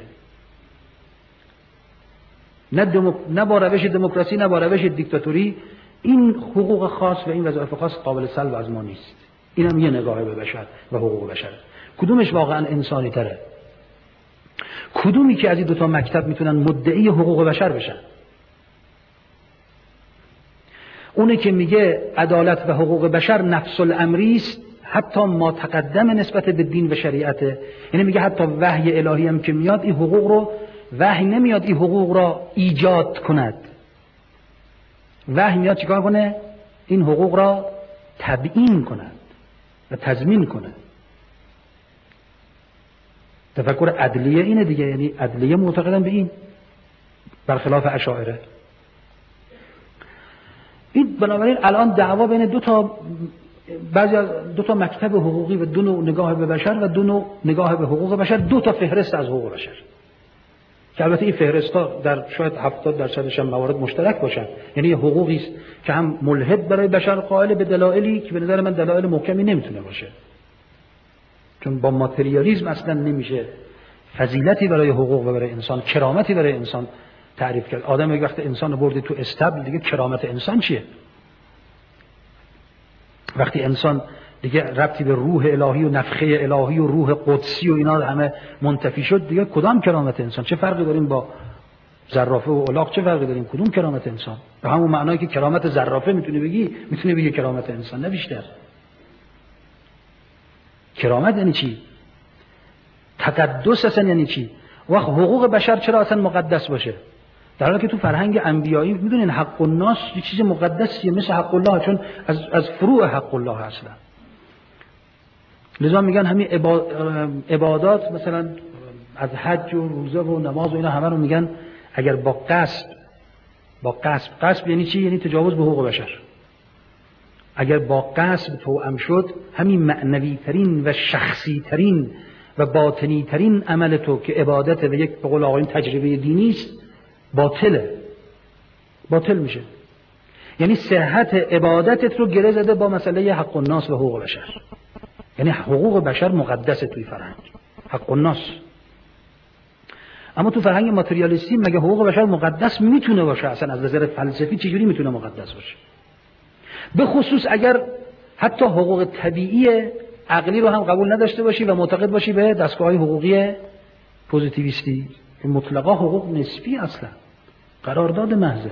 [SPEAKER 1] نه, دمو... نه با روش دموکراسی نه با روش دیکتاتوری این حقوق خاص و این وظایف خاص قابل سلب از ما نیست. اینم یه نگاه به بشر و حقوق بشر. کدومش واقعا انسانی تره؟ کدومی که از این دوتا مکتب میتونن مدعی حقوق بشر بشن؟ اونه که میگه عدالت و حقوق بشر نفس الامری است، حتی ما تقدم نسبت به دین و شریعته. یعنی میگه حتی وحی الهی هم که میاد این حقوق رو، وحی نمیاد این حقوق را ایجاد کند. وحی میاد چیکار کنه؟ این حقوق را تبیین کند و تضمین کنه. تفکر عدلیه اینه دیگه، یعنی عدلیه معتقدن به این، برخلاف اشاعره. این بنابراین الان دعوا بین دو تا بعضی دو تا مکتب حقوقی و دو نوع نگاه به بشر و دو نوع نگاه به حقوق بشر، دو تا فهرست از حقوق بشر که البته این فهرست‌ها در شاید هفتاد درصدش هم موارد مشترک باشن. یعنی یه حقوقی است که هم ملحد برای بشر قائل به دلایلی که به نظر من دلایل محکمی نمیتونه باشه، چون با ماتریالیسم اصلا نمیشه فضیلتی برای حقوق و برای انسان، کرامتی برای انسان تعریف کرد. آدم یک وقت انسان رو برده تو استبل، دیگه کرامت انسان چیه؟ وقتی انسان دیگه ربطی به روح الهی و نفخه الهی و روح قدسی و اینا همه منتفی شد، دیگه کدام کرامت انسان؟ چه فرقی داریم با زرافه و الاغ؟ چه فرقی داریم؟ کدوم کرامت انسان؟ به همون معنایی که کرامت زرافه میتونه بگی، میتونه بگی کرامت انسان، نه بیشتر. کرامت یعنی چی؟ تقدس اصلا یعنی چی؟ وقت حقوق بشر چرا اصلا مقدس باشه؟ در حالی که تو فرهنگ انبیایی میدونین حق الناس یه چیز مقدسیه مثل حق الله، چون از از فروع حق الله اصلا. لذا میگن همین عبادات مثلا از حج و روزه و نماز و اینا همه رو میگن اگر با قصد با قصد قصد یعنی چی؟ یعنی تجاوز به حقوق بشر. اگر با قصد توأم شد، همین معنوی ترین و شخصی ترین و باطنی ترین عمل تو که عبادت و یک به قول آقایون تجربه دینی است، باطله، باطل میشه. یعنی صحت عبادتت رو گره زده با مسئله حق الناس و حقوق بشر. یعنی حقوق بشر مقدسه توی فرهنگ، حق الناس. اما تو فرهنگ ماتریالیستی مگه حقوق بشر مقدس میتونه باشه؟ اصلا از نظر فلسفی چجوری میتونه مقدس باشه؟ به خصوص اگر حتی حقوق طبیعی عقلی رو هم قبول نداشته باشی و معتقد باشی به دستگاه‌های حقوقی پوزیتیویستی. مطلقا حقوق نسبی اصلا قرارداد محضه.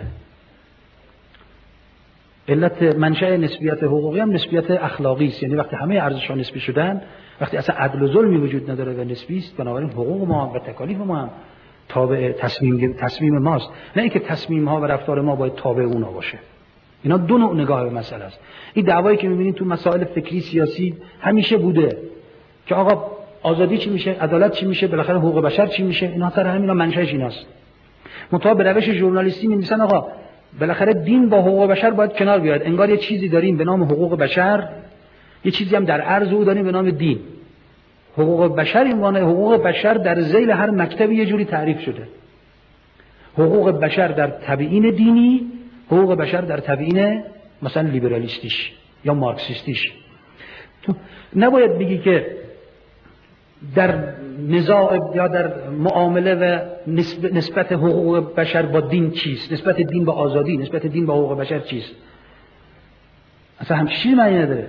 [SPEAKER 1] علت منشأ نسبیت حقوقی هم نسبیت اخلاقی است. یعنی وقتی همه ارزش‌ها نسبی شدن، وقتی اصلا عدل و ظلمی وجود نداره و نسبی است، بنابراین حقوق ما و تکالیف ما هم تابع تصمیم تصمیم ماست، نه اینکه تصمیم‌ها و رفتار ما باید تابع اونا باشه. اینا دو نوع نگاه به مسئله است. این دعوایی که می‌بینید تو مسائل فکری سیاسی همیشه بوده که آقا آزادی چی میشه، عدالت چی میشه، بالاخره حقوق بشر چی میشه، اینا سر همینا منشأش ایناست. منتها به روش ژورنالیستی می‌نویسن آقا بالاخره دین با حقوق بشر باید کنار بیاد. انگار یه چیزی داریم به نام حقوق بشر، یه چیزی هم در عرض او داریم به نام دین. حقوق بشر این معنی حقوق بشر در ذیل هر مکتبی یه جوری تعریف شده. حقوق بشر در تبیین دینی، حقوق بشر در تبیین مثلا لیبرالیستیش یا مارکسیستیش. تو نباید بگی که در نزاع یا در معامله و نسبت حقوق بشر با دین چیست، نسبت دین با آزادی، نسبت دین با حقوق بشر چیست. اصلا همچین چیزی معنی نداره.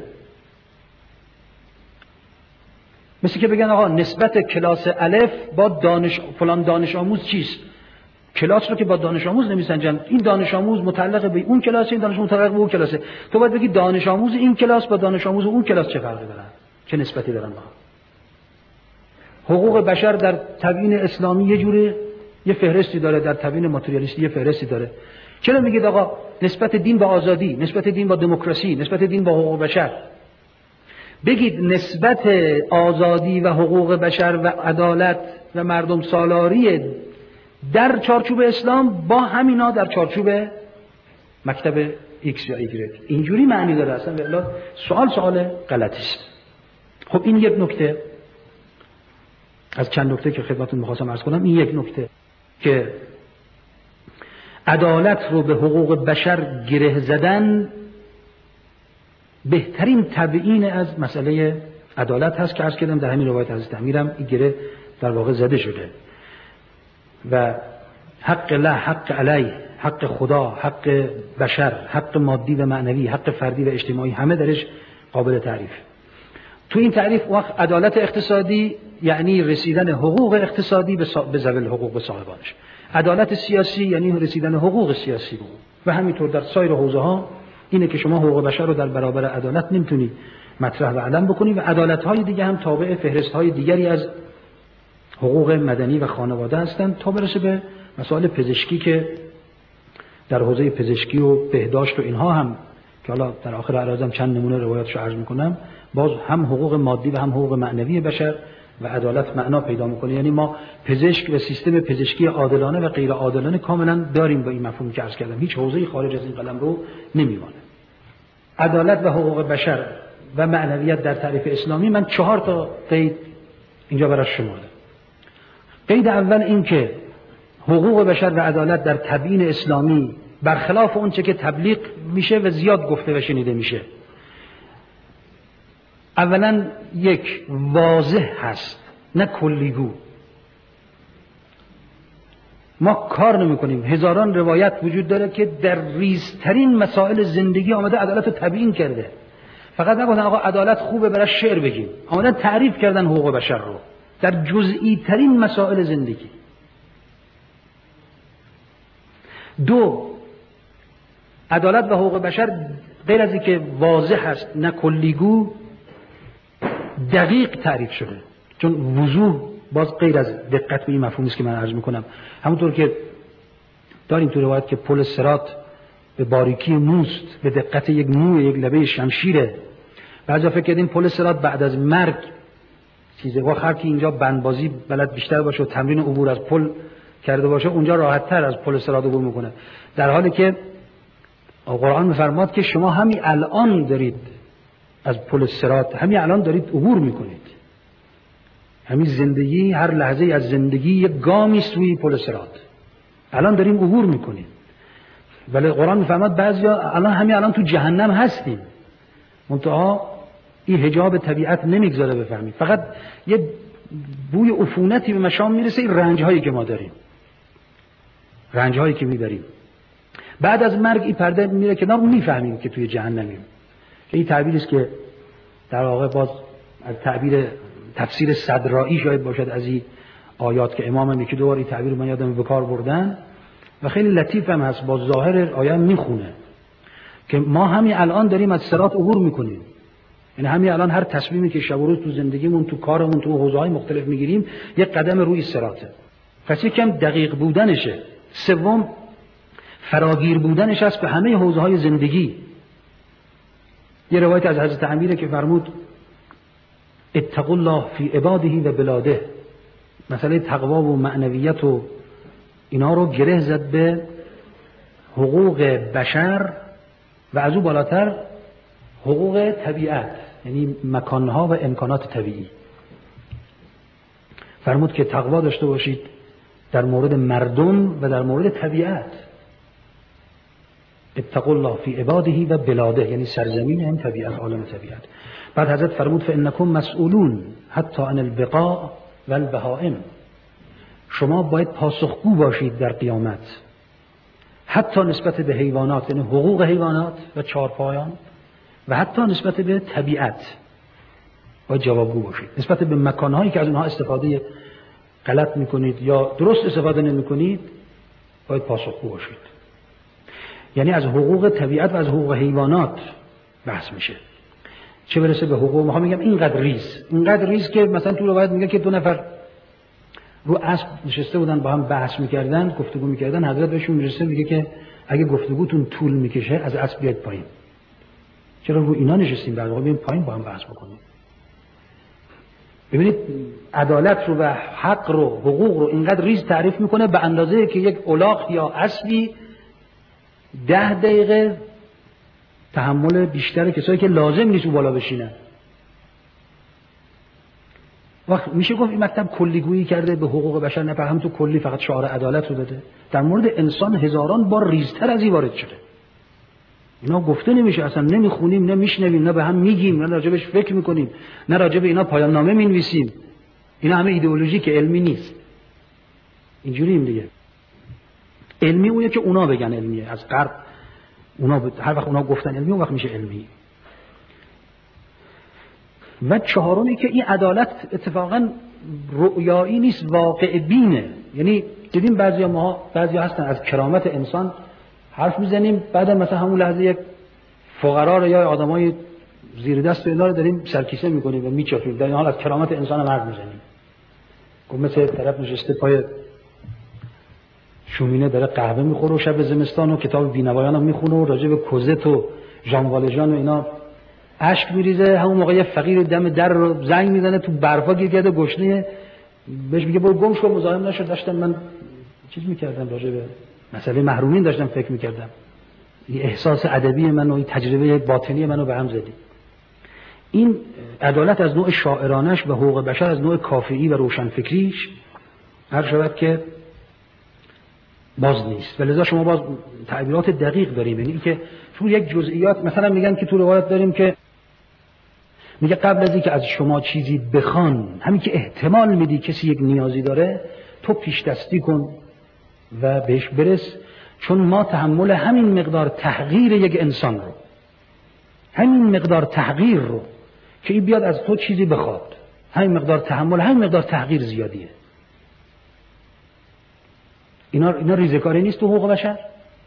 [SPEAKER 1] مثل که بگن آقا نسبت کلاس الف با دانش فلان دانش آموز چیست. کلاس رو که با دانش آموز نمیسنجن. این دانش آموز متعلق به اون کلاس، این دانش آموز متعلق به اون کلاسه. تو باید بگی دانش آموز این کلاس با دانش آموز اون کلاس چه فرقی دارن، چه نسبتی دارن با هم. حقوق بشر در تبیین اسلامی یه جوره یه فهرستی داره، در تبیین ماتریالیستی یه فهرستی داره. چرا میگید آقا نسبت دین با آزادی، نسبت دین با دموکراسی، نسبت دین با حقوق بشر؟ بگید نسبت آزادی و حقوق بشر و عدالت و مردم سالاری در چارچوب اسلام با همینا در چارچوب مکتب ایکس یا ایگرگ. اینجوری معنی داره اصلا. والله سوال سوال غلطی است. خب این یک نکته از چند نکته که خدمتتون می‌خواستم عرض کنم. این یک نکته که عدالت رو به حقوق بشر گره زدن بهترین تبیین از مسئله عدالت هست که عرض کردم در همین روایت حضرت امیرم این گره در واقع زده شده. و حق الله، حق علی، حق خدا، حق بشر، حق مادی و معنوی، حق فردی و اجتماعی، همه درش قابل تعریف. تو این تعریف وقت عدالت اقتصادی یعنی رسیدن حقوق اقتصادی به ذوی الحقوق به صاحبانش. عدالت سیاسی یعنی رسیدن حقوق سیاسی به اون. و همینطور در سایر حوزه ها اینه که شما حقوق بشر رو در برابر عدالت نمیتونی مطرح و علم بکنی و عدالت های دیگه هم تابع فهرست های دیگری از حقوق مدنی و خانواده هستند، تا برسه به مسائل پزشکی که در حوزه پزشکی و بهداشت و اینها هم که حالا در آخر عرضم چند نمونه روایاتشو عرض میکنم، باز هم حقوق مادی و هم حقوق معنوی بشر و عدالت معنا پیدا میکنه. یعنی ما پزشک و سیستم پزشکی عادلانه و غیر عادلانه کاملا داریم با این مفهومی که عرض کردم. هیچ حوزه‌ای خارج از این قلم رو نمیمانه. عدالت و حقوق بشر و معنویت در تعریف اسلامی من چهار تا قید اینجا برای شما دارم. قید اول این که حقوق بشر و عدالت در تبیین اسلامی برخلاف اون چه که تبلیغ میشه و زیاد گفته و شنیده میشه، اولا یک واضح هست نه کلیگو. ما کار نمی کنیم. هزاران روایت وجود داره که در ریزترین مسائل زندگی آمده عدالت رو تبیین کرده. فقط نگفتن آقا عدالت خوبه برای شعر بگیم، آمدن تعریف کردن حقوق بشر رو در جزئی ترین مسائل زندگی. دو، عدالت و حقوق بشر غیر از اینکه واضح است نه کلیگو، دقیق تعریف شده. چون وضوح باز غیر از دقت به این مفهومی است که من عرض میکنم. همونطور که داریم تو روایت که پل صراط به باریکی موست، به دقت یک مو یک لبه شمشیره. بعضی فکر کردیم پل صراط بعد از مرگ چیزه. وا هر کی اینجا بندبازی بلد بیشتر باشه و تمرین عبور از پل کرده باشه اونجا راحت تر از پل صراط عبور میکنه، در حالی که قرآن میفرماد که شما همین الان دارید از پل صراط، همین الان دارید عبور میکنید. همین زندگی، هر لحظه از زندگی یک گامی سوی پل صراط الان داریم عبور میکنیم. ولی قرآن میفرماد بعضیا الان همین الان تو جهنم هستیم، منتها این حجاب طبیعت نمیگذاره بفهمید. فقط یه بوی عفونتی به مشام میرسه، این رنج هایی که ما داریم، رنج هایی که میبریم. بعد از مرگ این پرده میره کنار، میفهمیم که توی جهنمیم. این تعبیری است که در واقع باز از تعبیر تفسیر صدرایی شاید باشد از این آیات که امام هم یکی دو بار این تعبیر من یادم به کار بردن و خیلی لطیف هم هست، با ظاهر آیه میخونه که ما همین الان داریم از صراط عبور میکنیم. یعنی همین الان هر تصمیمی که شب و روز تو زندگیمون، تو کارمون، تو حوزه‌های مختلف میگیریم یک قدم روی صراطه. پس یکم دقیق بودنشه. سوم، فراگیر بودنش است به همه حوزه‌های زندگی. یه روایت از حضرت امیره که فرمود اتقوا الله فی عباده و بلاده. مسئله تقوا و معنویت و اینا رو گره زد به حقوق بشر و از او بالاتر حقوق طبیعت، یعنی مکانها و امکانات طبیعی. فرمود که تقوا داشته باشید در مورد مردم و در مورد طبیعت. اتقوا الله فی عباده و بلاده، یعنی سرزمین هم طبیعت، عالم طبیعت. بعد حضرت فرمود فانکم مسئولون حتی عن البقاع و البهائم، شما باید پاسخگو باشید در قیامت حتی نسبت به حیوانات، یعنی حقوق حیوانات و چهارپایان، و حتی نسبت به طبیعت باید جوابگو باشید. نسبت به مکانهایی که از اونها استفاده غلط میکنید یا درست استفاده نمیکنید باید پاسخگو باشید. یعنی از حقوق طبیعت و از حقوق حیوانات بحث میشه. چه برسه به حقوق ما، میگم اینقدر ریز اینقدر ریز که مثلا تو روایت میگه که دو نفر رو اسب نشسته بودن با هم بحث میکردن، گفتگو میکردن، حضرت بهشون میرسه میگه که اگه گفتگوتون طول میکشه از اسب بیاید پایین. چرا رو اینا نشستیم؟ در واقع بیاین پایین با هم بحث بکنیم. ببینید عدالت رو و حق رو، حقوق رو اینقدر ریز تعریف میکنه به اندازه که یک الاغ یا اسبی ده دقیقه تحمل بیشتر کسایی که لازم نیست او بالا بشینن. وقت میشه گفت این مکتب کلیگویی کرده به حقوق بشر، نه هم تو کلی فقط شعار عدالت رو داده، در مورد انسان هزاران بار ریزتر از این وارد شده. اینا گفته نمیشه، اصلا نمیخونیم، نه میشنویم، نه به هم میگیم، نه راجبش فکر میکنیم، نه راجب اینا پایان نامه مینویسیم. اینا همه ایدئولوژی که علمی نیست. اینجوریم دیگه. علمی اونه که اونا بگن علمیه، از غرب اونا ب... هر وقت اونا گفتن علمی اون وقت میشه علمی. و چهارمی که این عدالت اتفاقا رؤیایی نیست، واقع بینه. یعنی دیدیم بعضیا ما بعضیا هستن از کرامت انسان حرف میزنیم، بعد مثلا همون لحظه یک فقرا رو یا آدمای زیر دست و اینا رو داریم سرکیسه میکنیم و میچافیم، در این حال از کرامت انسان هم حرف میزنیم. خب مثل طرف نشسته پای شومینه داره قهوه میخوره و شب زمستان و کتاب بینوایان رو میخونه و راجع به کوزت و ژان والژان و اینا اشک میریزه. همون موقع یه فقیر دم در رو زنگ میزنه، تو برفا گیر کرده گشنه، بهش میگه برو گم شو، مزاحم نشو. داشتم من چیز میکردم راجع به مسئله محرومین داشتم فکر میکردم. این احساس ادبی من و این تجربه باطنی منو به هم زدی. این عدالت از نوع شاعرانش و حقوق بشر از نوع کافی و روشنفکریش هر شود که باز نیست. ولذا شما باز تعبیرات دقیق داریم، یعنی که تو یک جزئیات مثلا میگن که تو روایت داریم که میگه قبل از اینکه از شما چیزی بخوان، همین که احتمال میدی کسی یک نیازی داره، تو پیش دستی کن و بهش برس، چون ما تحمل همین مقدار تحقیر یک انسان رو، همین مقدار تحقیر رو که این بیاد از تو چیزی بخواد، همین مقدار تحمل، همین مقدار تحقیر زیادیه. اینا اینا ریزکاری نیست تو حقوق بشر؟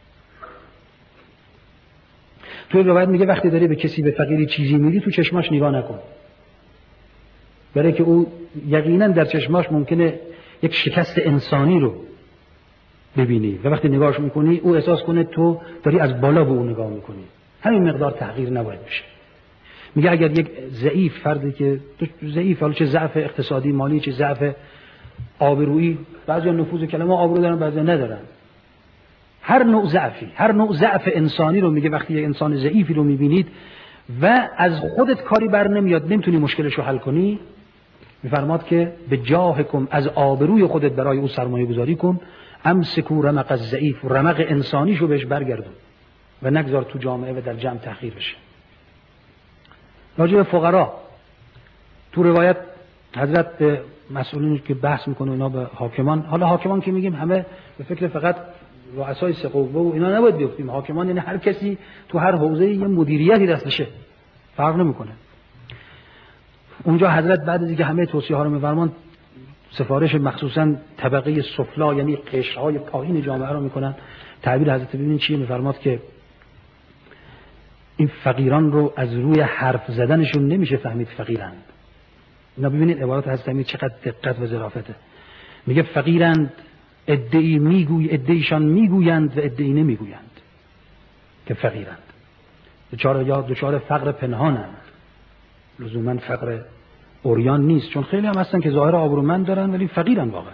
[SPEAKER 1] تو روایت میگه وقتی داری به کسی به فقیری چیزی میدی تو چشماش نگاه نکن، برای که او یقینا در چشماش ممکنه یک شکست انسانی رو ببینی و وقتی نگاهش میکنی او احساس کنه تو داری از بالا به او نگاه میکنی. همین مقدار تحقیر نباید بشه. میگه اگر یک ضعیف فردی که ضعیف، حالا چه ضعف اقتصادی مالی چه ضعف آبرویی، بعضیا نفوذ کلمه آبرو دارن بعضیا ندارن، هر نوع ضعفی، هر نوع ضعف انسانی رو میگه وقتی یک انسان ضعیفی رو میبینید و از خودت کاری بر نمیاد، نمیتونی مشکلش رو حل کنی، میفرماد که به جاهکم، از آبروی خودت برای او سرمایه گذاری کن، امسکو رمق الضعیف، رمق انسانیشو بهش برگردون و نگذار تو جامعه و در جمع تحقیر بشه. راجع به فقرا تو روایت حضرت به مسئولین که بحث میکنه اینا به حاکمان، حالا حاکمان که میگیم همه به فکر فقط رؤسای سقوبه و اینا نباید بیفتیم. حاکمان یعنی هر کسی تو هر حوزه یه مدیریتی دستشه، فرق نمیکنه. اونجا حضرت بعد از اینکه همه توصیه ها رو میفرمان، سفارش مخصوصا طبقه سفلا یعنی قشرهای پایین جامعه رو میکنن. تعبیر حضرت ببینید چیه، میفرماد که این فقیران رو از روی حرف زدنشون نمیشه فهمید فقیرند. اینا ببینید عبارات حضرت امیر چقدر دقت و ظرافته. میگه فقیرند، ادعی میگوی ادعیشان میگویند و ادعی نمیگویند که فقیرند. دچار یا دچار فقر پنهانند، لزوما فقر عریان نیست، چون خیلی هم هستن که ظاهر آبرومند دارن ولی فقیرن واقعا.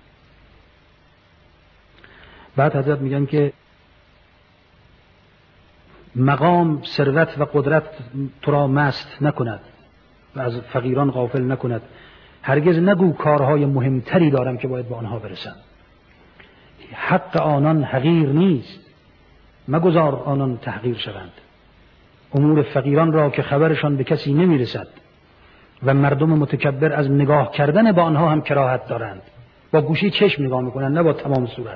[SPEAKER 1] بعد حضرت میگن که مقام، ثروت و قدرت تو را مست نکند و از فقیران غافل نکند، هرگز نگو کارهای مهمتری دارم که باید به آنها برسم. حق آنان حقیر نیست، مگذار آنان تحقیر شوند. امور فقیران را که خبرشان به کسی نمیرسد و مردم متکبر از نگاه کردن با آنها هم کراهت دارند. با گوشی چشم نگاه میکنن، نه با تمام صورت.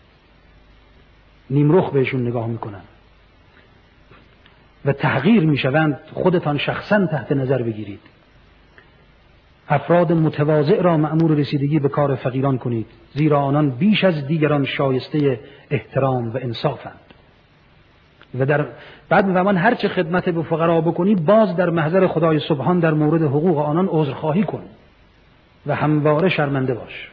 [SPEAKER 1] نیمرخ بهشون نگاه میکنن و تحقیر میشوند. خودتان شخصا تحت نظر بگیرید. افراد متواضع را مأمور رسیدگی به کار فقیران کنید، زیرا آنان بیش از دیگران شایسته احترام و انصافند. و در بعد می‌فرمان هر چه خدمت به فقرا بکنی باز در محضر خدای سبحان در مورد حقوق آنان عذرخواهی کن و همواره شرمنده باش.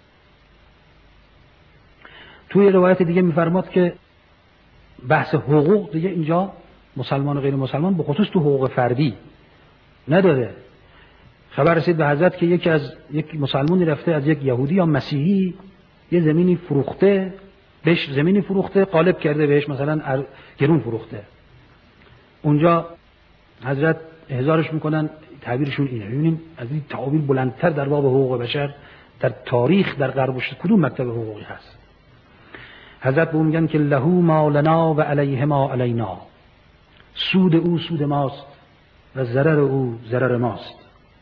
[SPEAKER 1] توی روایت دیگه می‌فرماد که بحث حقوق دیگه اینجا مسلمان و غیر مسلمان به خصوص تو حقوق فردی نداره. خبر رسید به حضرت که یکی از یک مسلمانی رفته از یک یهودی یا مسیحی یه زمینی فروخته، بهش زمینی فروخته، قالب کرده بهش مثلا گرون فروخته. اونجا حضرت احضارش میکنن، تعبیرشون اینه. ببینیم از این تعابیر بلندتر در باب حقوق بشر در تاریخ در غرب و شرق کدوم مکتب حقوقی هست؟ حضرت به اون میگن که له ما لنا و علیه ما علینا، سود او سود ماست و ضرر او ضرر ماست.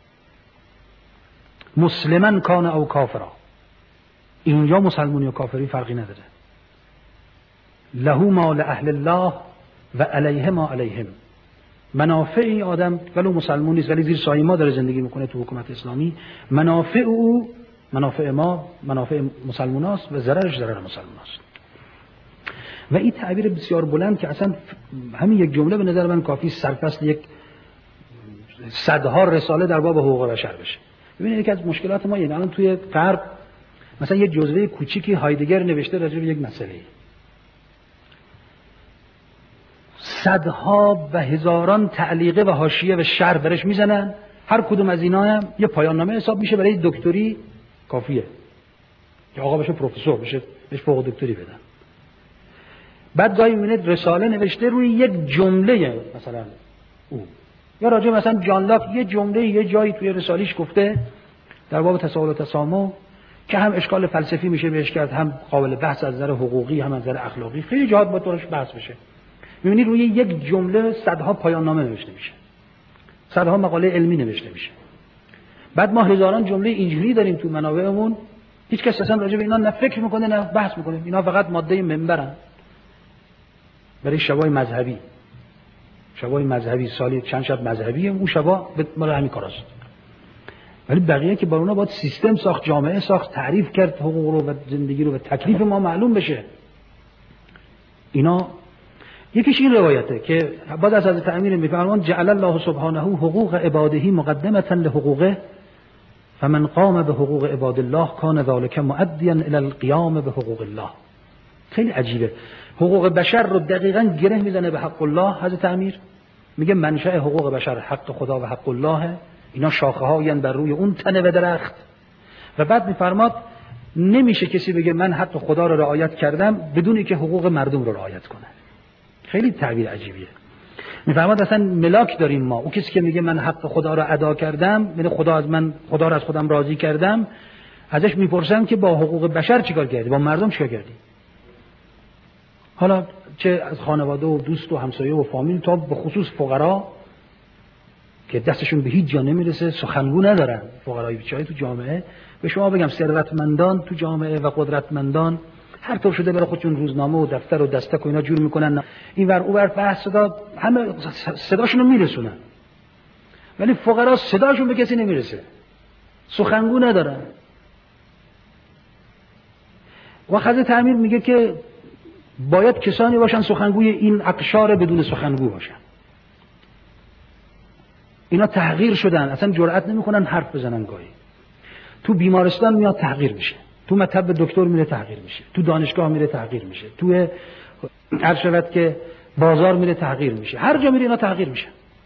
[SPEAKER 1] مسلمن کان او کافرا، اینجا مسلمانی و کافری فرقی نداره. له ما لأهل الله و علیه ما علیهم، منافع این آدم ولو مسلمون نیست ولی زیر سایه ما داره زندگی میکنه تو حکومت اسلامی، منافع او منافع ما منافع مسلمان است و ضررش ضرر مسلمان است. و این تعبیر بسیار بلند که اصلا همین یک جمله به نظر من کافی سرفصل یک صدها رساله در باب حقوق بشر بشه. ببینید یکی از مشکلات ما یعنی الان توی غرب مثلا یک جزوه کوچیکی هایدگر نوشته راجع به یک مسئله، صدها و هزاران تعلیقه و حاشیه و شرح برش میزنن. هر کدوم از اینا هم یه پایان نامه حساب میشه برای دکتری کافیه که آقا بشه پروفسور بشه، بهش فوق دکتری بدن. بعد گاهی میبینید رساله نوشته روی یک جمله مثلا او، یا راجع مثلا جان لاک یه جمله یه جایی توی رسالیش گفته در باب تساهل و تسامح که هم اشکال فلسفی میشه بهش کرد، هم قابل بحث از نظر حقوقی، هم از نظر اخلاقی، خیلی جهات با طورش بحث بشه. میبینید روی یک جمله صدها پایان نامه نوشته میشه، صدها مقاله علمی نوشته میشه. بعد ما هزاران جمله اینجوری داریم تو منابعمون، هیچ کس اصلا راجع به اینا نه فکر میکنه نه بحث میکنه. اینا فقط ماده منبرن برای شبای مذهبی. شبای مذهبی سالی چند شب مذهبیه، اون شبا مال همین کاراست. ولی بقیه که با اونا باید سیستم ساخت، جامعه ساخت، تعریف کرد حقوق رو و زندگی رو و تکلیف ما معلوم بشه. اینا یکیش این روایته که بعد از حضرت امیر میفرمان جعل الله سبحانه حقوق عباده مقدمة لحقوقه فمن قام به حقوق عباد الله کان ذلك مؤدیا الی القیام به حقوق الله. خیلی عجیبه، حقوق بشر رو دقیقاً گره میزنه به حق الله. حضرت امیر میگه منشأ حقوق بشر حق خدا و حق الله، اینا شاخه هاین بر روی اون تنه و درخت. و بعد میفرماد نمیشه کسی بگه من حق خدا رو رعایت کردم بدون اینکه حقوق مردم رو رعایت کنه. خیلی تعبیر عجیبیه. میفرماد اصلا ملاک داریم ما، اون کسی که میگه من حق خدا رو ادا کردم، یعنی خدا از من خدا رو از خودم راضی کردم، ازش میپرسم که با حقوق بشر چیکار کردی، با مردم چیکار کردی؟ حالا چه از خانواده و دوست و همسایه و فامیل تا به خصوص فقرا که دستشون به هیچ جا نمیرسه، سخنگو ندارن، فقرای بیچاره تو جامعه. به شما بگم ثروتمندان تو جامعه و قدرتمندان هر طور شده برای خودشون روزنامه و دفتر و دستک و اینا جور میکنن، این ور اون ور بحث صدا، همه صداشون رو میرسونن. ولی فقرا صداشون به کسی نمیرسه، سخنگو ندارن. و حضرت امیر میگه که باید کسانی باشن سخنگوی این اقشار بدون سخنگو باشن. اینا تحقیر شدن، اصلا جرئت نمیکنن حرف بزنن. گاهی تو بیمارستان میاد تحقیر میشه، تو مطب دکتر میره تحقیر میشه، تو دانشگاه میره تحقیر میشه، تو هر شود که بازار میره تحقیر میشه، هر جا میره اینا تحقیر میشه.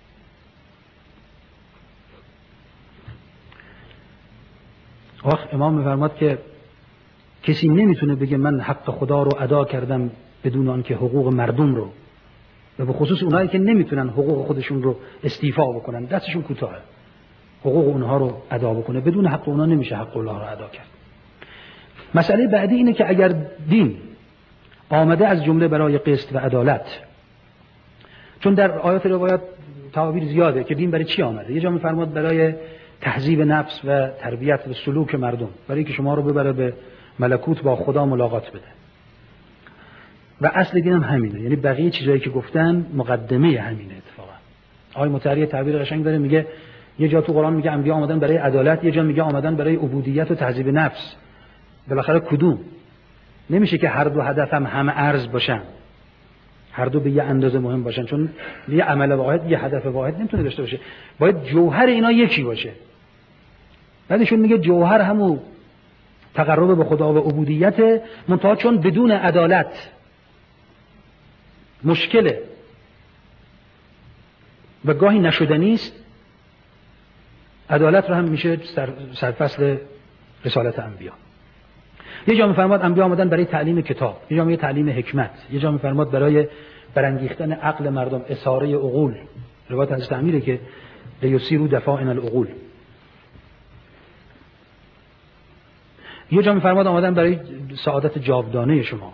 [SPEAKER 1] وقت امام میفرماد که کسی نمیتونه بگه من حق خدا رو ادا کردم بدون آنکه حقوق مردم رو، و به خصوص اونایی که نمیتونن حقوق خودشون رو استیفا بکنن، دستشون کوتاهه. حقوق اونها رو ادا بکنه. بدون حق اونها نمیشه حق الله رو ادا کرد. مسئله بعدی اینه که اگر دین آمده از جمله برای قسط و عدالت، چون در آیات روایات تعابیر زیاده که دین برای چی آمده. یه جا می‌فرماد برای تهذیب نفس و تربیت و سلوک مردم، برای که شما رو ببره به ملکوت با خدا ملاقات بده. و اصل دین هم همینه، یعنی بقیه چیزایی که گفتن مقدمه همینه. اتفاقا آیه مطهری تعبیر قشنگ داره، میگه یه جا تو قرآن میگه انبیا آمدن برای عدالت، یه جا میگه آمدن برای عبودیت و تهذیب نفس. بالاخره کدوم؟ نمیشه که هر دو هدف هم همه ارز باشن، هر دو به یه اندازه مهم باشن، چون یه عمل واحد یه هدف واحد نمیتونه داشته باشه. باید جوهر اینا یکی باشه. بعدشون میگه جوهر همون تقرب به خدا و عبودیت، منتها چون بدون عدالت مشکله و گاهی نشدنی است، عدالت رو هم میشه سر سرفصل رسالت انبیا. یه جا میفرماد انبیا آمدن برای تعلیم کتاب، یه جا میگه تعلیم حکمت، یه جا میفرماد برای برانگیختن عقل مردم، اثاره عقول. روایت حضرت امیره که لیسیروا دفاعن العقول. یه جا میفرماد آمدن برای سعادت جاودانه شما.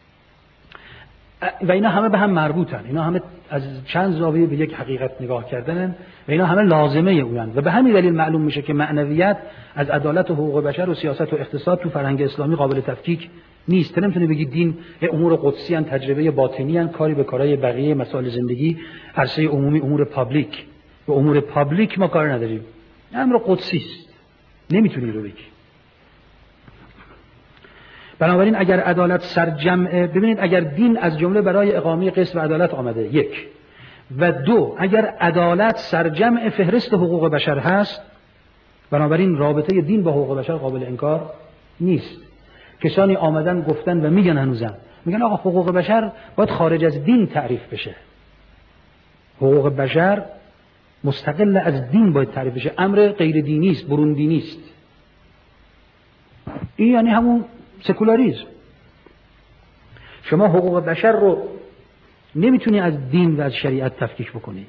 [SPEAKER 1] و اینا همه به هم مربوطن، اینا همه از چند زاویه به یک حقیقت نگاه کردنن و اینا همه لازمه اونن. و به همین دلیل معلوم میشه که معنویت از عدالت و حقوق بشر و سیاست و اقتصاد تو فرهنگ اسلامی قابل تفکیک نیست. نمیتونه بگی دین امور قدسی ان، تجربه باطنی ان، کاری به کارهای بقیه مسائل زندگی، عرصه عمومی امور پابلیک. و امور پابلیک ما کار نداریم، امر قدسی است، نمیتونی رو بگی. بنابراین اگر عدالت سرجمع، ببینید اگر دین از جمله برای اقامه قسط و عدالت آمده، یک، و دو، اگر عدالت سرجمع فهرست حقوق بشر هست، بنابراین رابطه دین با حقوق بشر قابل انکار نیست. کسانی آمدن گفتن و میگن هنوزم میگن آقا حقوق بشر باید خارج از دین تعریف بشه، حقوق بشر مستقل از دین باید تعریف بشه، امر غیر دینی است، برون دینی است. این یعنی همون سکولاریسم. شما حقوق بشر رو نمیتونی از دین و از شریعت تفکیک بکنی.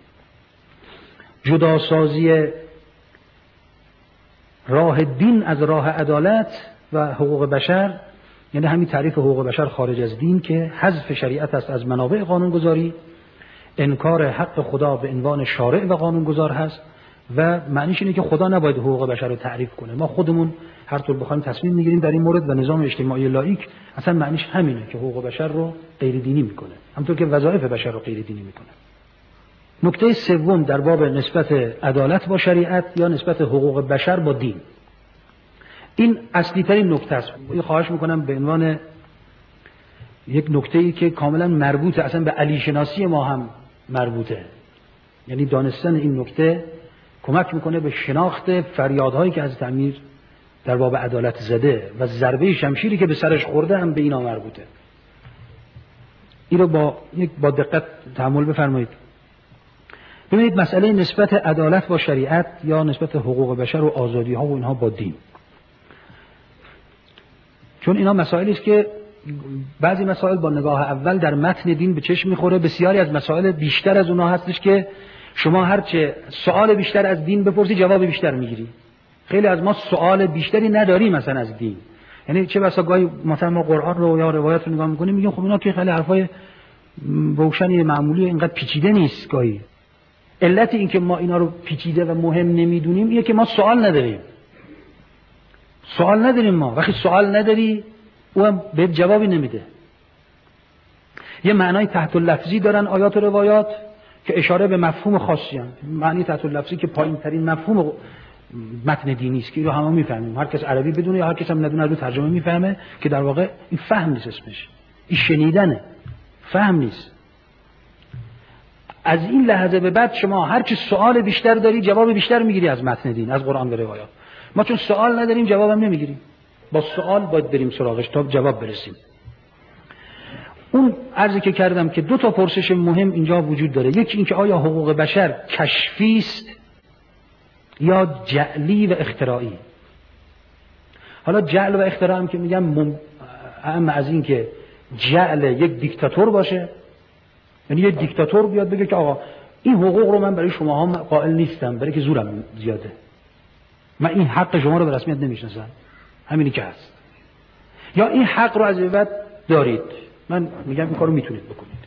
[SPEAKER 1] جداسازی راه دین از راه عدالت و حقوق بشر یعنی همین تعریف حقوق بشر خارج از دین که حذف شریعت است از منابع قانونگذاری، انکار حق خدا به عنوان شارع و قانونگذار هست و معنیش اینه که خدا نباید حقوق بشر رو تعریف کنه. ما خودمون هر طور بخوایم تصمیم میگیریم در این مورد و نظام اجتماعی لاییک اصلا معنیش همینه که حقوق بشر رو غیر دینی میکنه، همونطور که وظایف بشر رو غیر دینی میکنه. نکته سوم در باب نسبت عدالت با شریعت یا نسبت حقوق بشر با دین، این اصلی ترین نکته است. خواهش میکنم به عنوان یک نکته‌ای که کاملا مربوطه، اصلا به علی شناسی ما هم مربوطه، یعنی دانستن این نکته کمک میکنه به شناخت فریادهایی که حضرت امیر در باب عدالت زده و ضربه شمشیری که به سرش خورده هم به اینا مربوطه. این رو با یک با دقت تأمل بفرمایید. ببینید مسئله نسبت عدالت با شریعت یا نسبت حقوق بشر و آزادی ها و اینها با دین، چون اینا مسائلی است که بعضی مسائل با نگاه اول در متن دین به چشم میخوره، بسیاری از مسائل بیشتر از اونها هستش که شما هرچه سوال بیشتر از دین بپرسی جواب بیشتر میگیری. خیلی از ما سوال بیشتری نداریم مثلا از دین، یعنی چه بسا گاهی مثلا ما قرآن رو یا روایت رو نگاه میکنیم میگیم خب اینا که خیلی حرفای روشنی معمولی اینقدر پیچیده نیست. گاهی علت این که ما اینا رو پیچیده و مهم نمیدونیم اینه که ما سوال نداریم. سوال نداریم ما. وقتی سوال نداری او هم به جوابی نمیده. یه معنای تحت اللفظی دارن آیات و روایات که اشاره به مفهوم خاصی هستند. معنی تحت اللفظی که پایین ترین مفهوم متن دینی است که رو همه میفهمیم، هر کس عربی بدونه یا هر کس هم ندونه رو ترجمه میفهمه، که در واقع این فهم نیست، اسمش این شنیدنه، فهم نیست. از این لحظه به بعد شما هر چی سوال بیشتر داری جواب بیشتر میگیری از متن دین، از قرآن و روایات. ما چون سوال نداریم جوابم نمیگیریم، با سوال باید بریم سراغش تا جواب برسیم. اون عرضی که کردم که دو تا پرسش مهم اینجا وجود داره، یکی این که آیا حقوق بشر کشفی است یا جعلی و اختراعی. حالا جعل و اختراع هم که میگم مم... اما از این که جعل یک دیکتاتور باشه، یعنی یک دیکتاتور بیاد بگه که آقا این حقوق رو من برای شما هم قائل نیستم برای که زورم زیاده، من این حق شما رو به رسمیت نمیشناسم، همینی که هست، یا این حق رو از این بعد دارید، من میگم این کارو میتونید بکنید.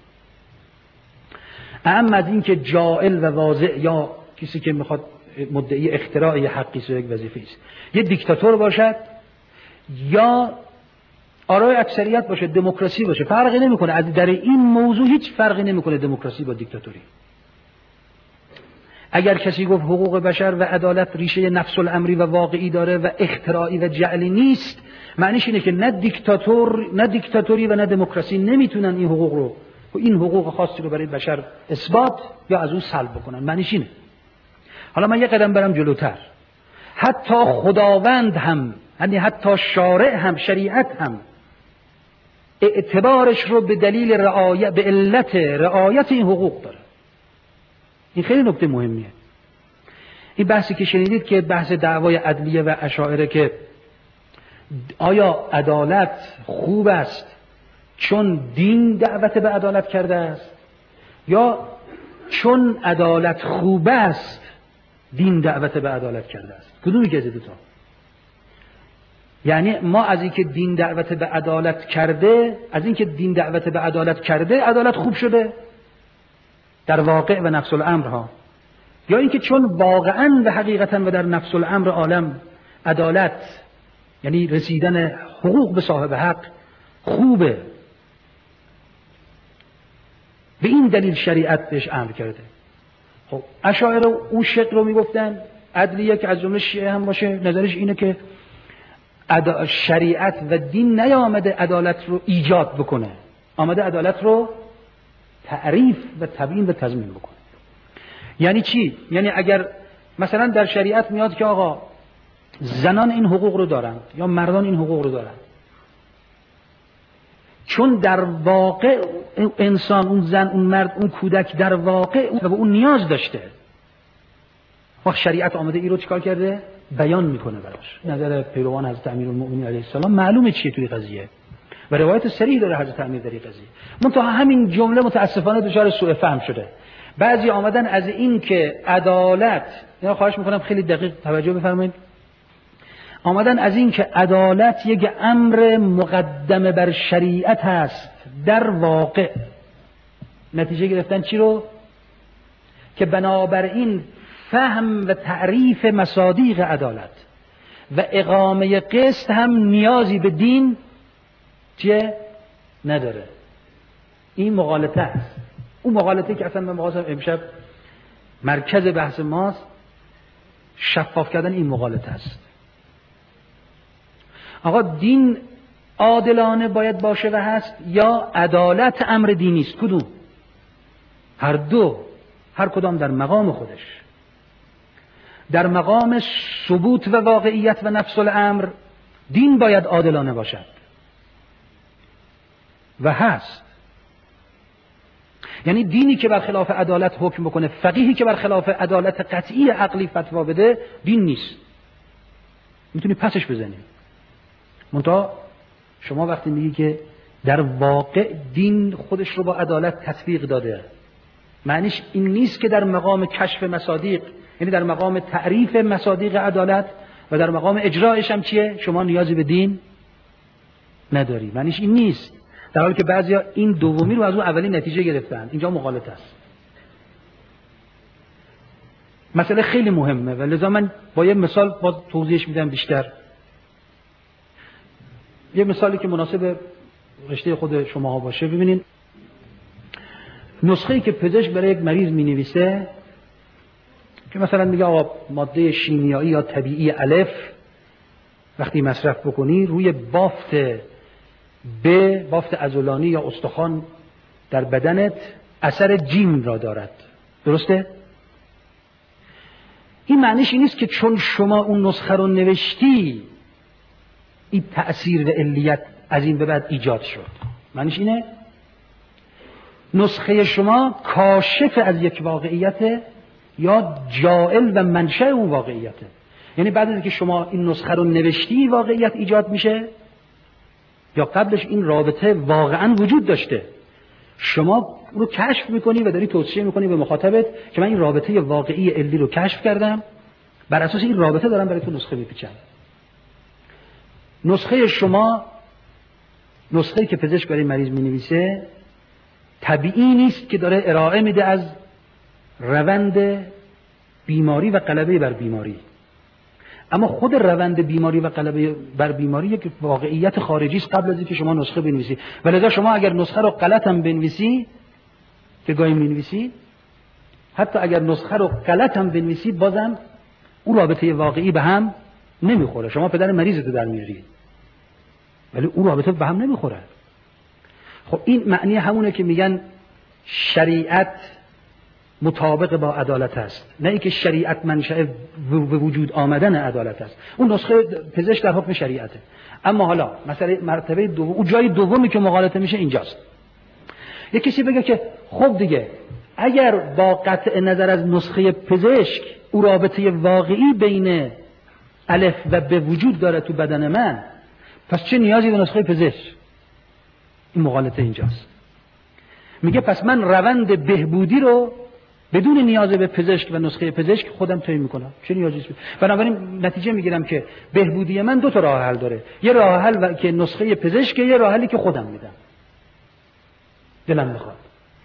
[SPEAKER 1] اما از این که جائل و واضح یا کسی که میخواد مدعی اختراع یه حقی است و یک وظیفه است یه دیکتاتور باشد یا آرای اکثریت باشه، دموکراسی باشه، فرقی نمیکنه. از در این موضوع هیچ فرقی نمیکنه دموکراسی با دیکتاتوری. اگر کسی گفت حقوق بشر و عدالت ریشه نفس الامری و واقعی داره و اختراعی و جعلی نیست، معنیش اینه که نه دیکتاتور نه دیکتاتوری و نه دموکراسی نمیتونن این حقوق رو و این حقوق خاصی رو برای بشر اثبات یا از اون سلب بکنن. معنیش اینه. حالا من یه قدم برم جلوتر. حتی خداوند هم، یعنی حتی شارع هم، شریعت هم اعتبارش رو به دلیل رعایت، به علت رعایت این حقوق داره. این خیلی نکته مهمیه. این بحثی که شنیدید که بحث دعوای عدلیه و اشاعره که آیا عدالت خوب است چون دین دعوت به عدالت کرده است یا چون عدالت خوب است دین دعوت به عدالت کرده است؟ کدومی که از دو تا؟ یعنی ما از اینکه دین دعوت به عدالت کرده، از اینکه دین دعوت به عدالت کرده عدالت خوب شده در واقع و نفس الامر ها، یا اینکه چون واقعا و حقیقتا و در نفس الامر عالم عدالت یعنی رسیدن حقوق به صاحب حق خوبه، به این دلیل شریعت بهش امر کرده. خب اشاعره اون شق رو میگفتن، عدلیه که از جمله شیعه هم باشه نظرش اینه که شریعت و دین نیامده عدالت رو ایجاد بکنه، آمده عدالت رو تعریف و تبیین و تضمین بکنه. یعنی چی؟ یعنی اگر مثلا در شریعت میاد که آقا زنان این حقوق رو دارن یا مردان این حقوق رو دارن، چون در واقع انسان، اون زن، اون مرد، اون کودک در واقع و به اون نیاز داشته، وقت شریعت آمده این رو چیکار کرده؟ بیان میکنه براش. نظر پیروان حضرت امیرالمؤمنین علیه السلام معلومه چیه توی قضیه و روایت صریح داره حضرت امیر در این قضیه. منتها همین جمله متاسفانه دچار سوء فهم شده. بعضی آمدن از این که عدالت، اینا خواهش میکنم خیلی دقیق توجه بفرمایید، آمدن از این که عدالت یک امر مقدم بر شریعت هست، در واقع نتیجه گرفتن چی رو؟ که بنابراین فهم و تعریف مصادیق عدالت و اقامه قسط هم نیازی به دین چیه؟ نداره. این مغالطه است. اون مغالطه که اصلا من می‌خواستم امشب مرکز بحث ماست، شفاف کردن این مغالطه است. آقا دین عادلانه باید باشه و هست یا عدالت امر دینی است؟ کدوم؟ هر دو، هر کدام در مقام خودش. در مقام ثبوت و واقعیت و نفس الامر دین باید عادلانه باشد و هست. یعنی دینی که برخلاف عدالت حکم بکنه، فقیهی که برخلاف عدالت قطعی عقلی فتوا بده، دین نیست. میتونی پسش بزنی. منتها شما وقتی میگی که در واقع دین خودش رو با عدالت تطبیق داده، معنیش این نیست که در مقام کشف مصادیق، یعنی در مقام تعریف مصادیق عدالت و در مقام اجرایش هم چیه؟ شما نیازی به دین نداری. معنیش این نیست. در حالی که بعضیا این دومی رو از اون اولی نتیجه گرفتن. اینجا مغالطه است. مسئله خیلی مهمه و لذا من با یه مثال باز توضیحش میدم بیشتر. یه مثالی که مناسب رشته خود شماها باشه. ببینین نسخه‌ای که پزشک برای یک مریض می‌نویسه که مثلا میگه آقا ماده شیمیایی یا طبیعی الف وقتی مصرف بکنی روی بافت ب، بافت عضلانی یا استخوان در بدنت اثر جیم را دارد. درسته؟ این معنیش این نیست که چون شما اون نسخه رو نوشتی این تأثیر و علیت از این به بعد ایجاد شد. معنیش اینه نسخه شما کاشف از یک واقعیت یا جائل و منشأ اون واقعیته. یعنی بعد از اینکه شما این نسخه رو نوشتی واقعیت ایجاد میشه یا قبلش این رابطه واقعا وجود داشته، شما رو کشف میکنی و داری توصیه میکنی به مخاطبت که من این رابطه واقعی علی رو کشف کردم بر اساس این رابطه دارم برای تو نسخه میپیچم. نسخه شما، نسخه‌ای که پزشک برای مریض مینویسه طبیعی نیست که داره ارائه میده از روند بیماری و غلبه بر بیماری. اما خود روند بیماری و غلبه بر بیماری یک واقعیت خارجی است قبل از اینکه شما نسخه بنویسی. ولذا شما اگر نسخه رو غلط هم بنویسی، که گاهی می‌نویسی، حتی اگر نسخه رو غلط هم بنویسی، بازم اون رابطه واقعی به هم نمیخوره. شما پدر مریضتو در میاری، ولی اون رابطه به هم نمیخوره. خب این معنی همونه که میگن شریعت مطابق با عدالت است، نه اینکه شریعت منشأ به وجود آمدن عدالت است. اون نسخه پزشک در حکم شریعته. اما حالا مسئله مرتبه دوم، اون جای دومی که مغالطه میشه اینجاست. یک کسی بگه که خب دیگه اگر با قطع نظر از نسخه پزشک او رابطه واقعی بین الف و به وجود داره تو بدن من، پس چه نیازی به نسخه پزشک؟ این مغالطه اینجاست. میگه پس من روند بهبودی رو بدون نیاز به پزشک و نسخه پزشک خودم طی میکنم. چه نیازی است؟ بنابراین نتیجه میگیرم که بهبودی من دو تا راه حل داره. یه راه حل که نسخه پزشک، یه راه حلی که خودم میدم. دلم میخواد.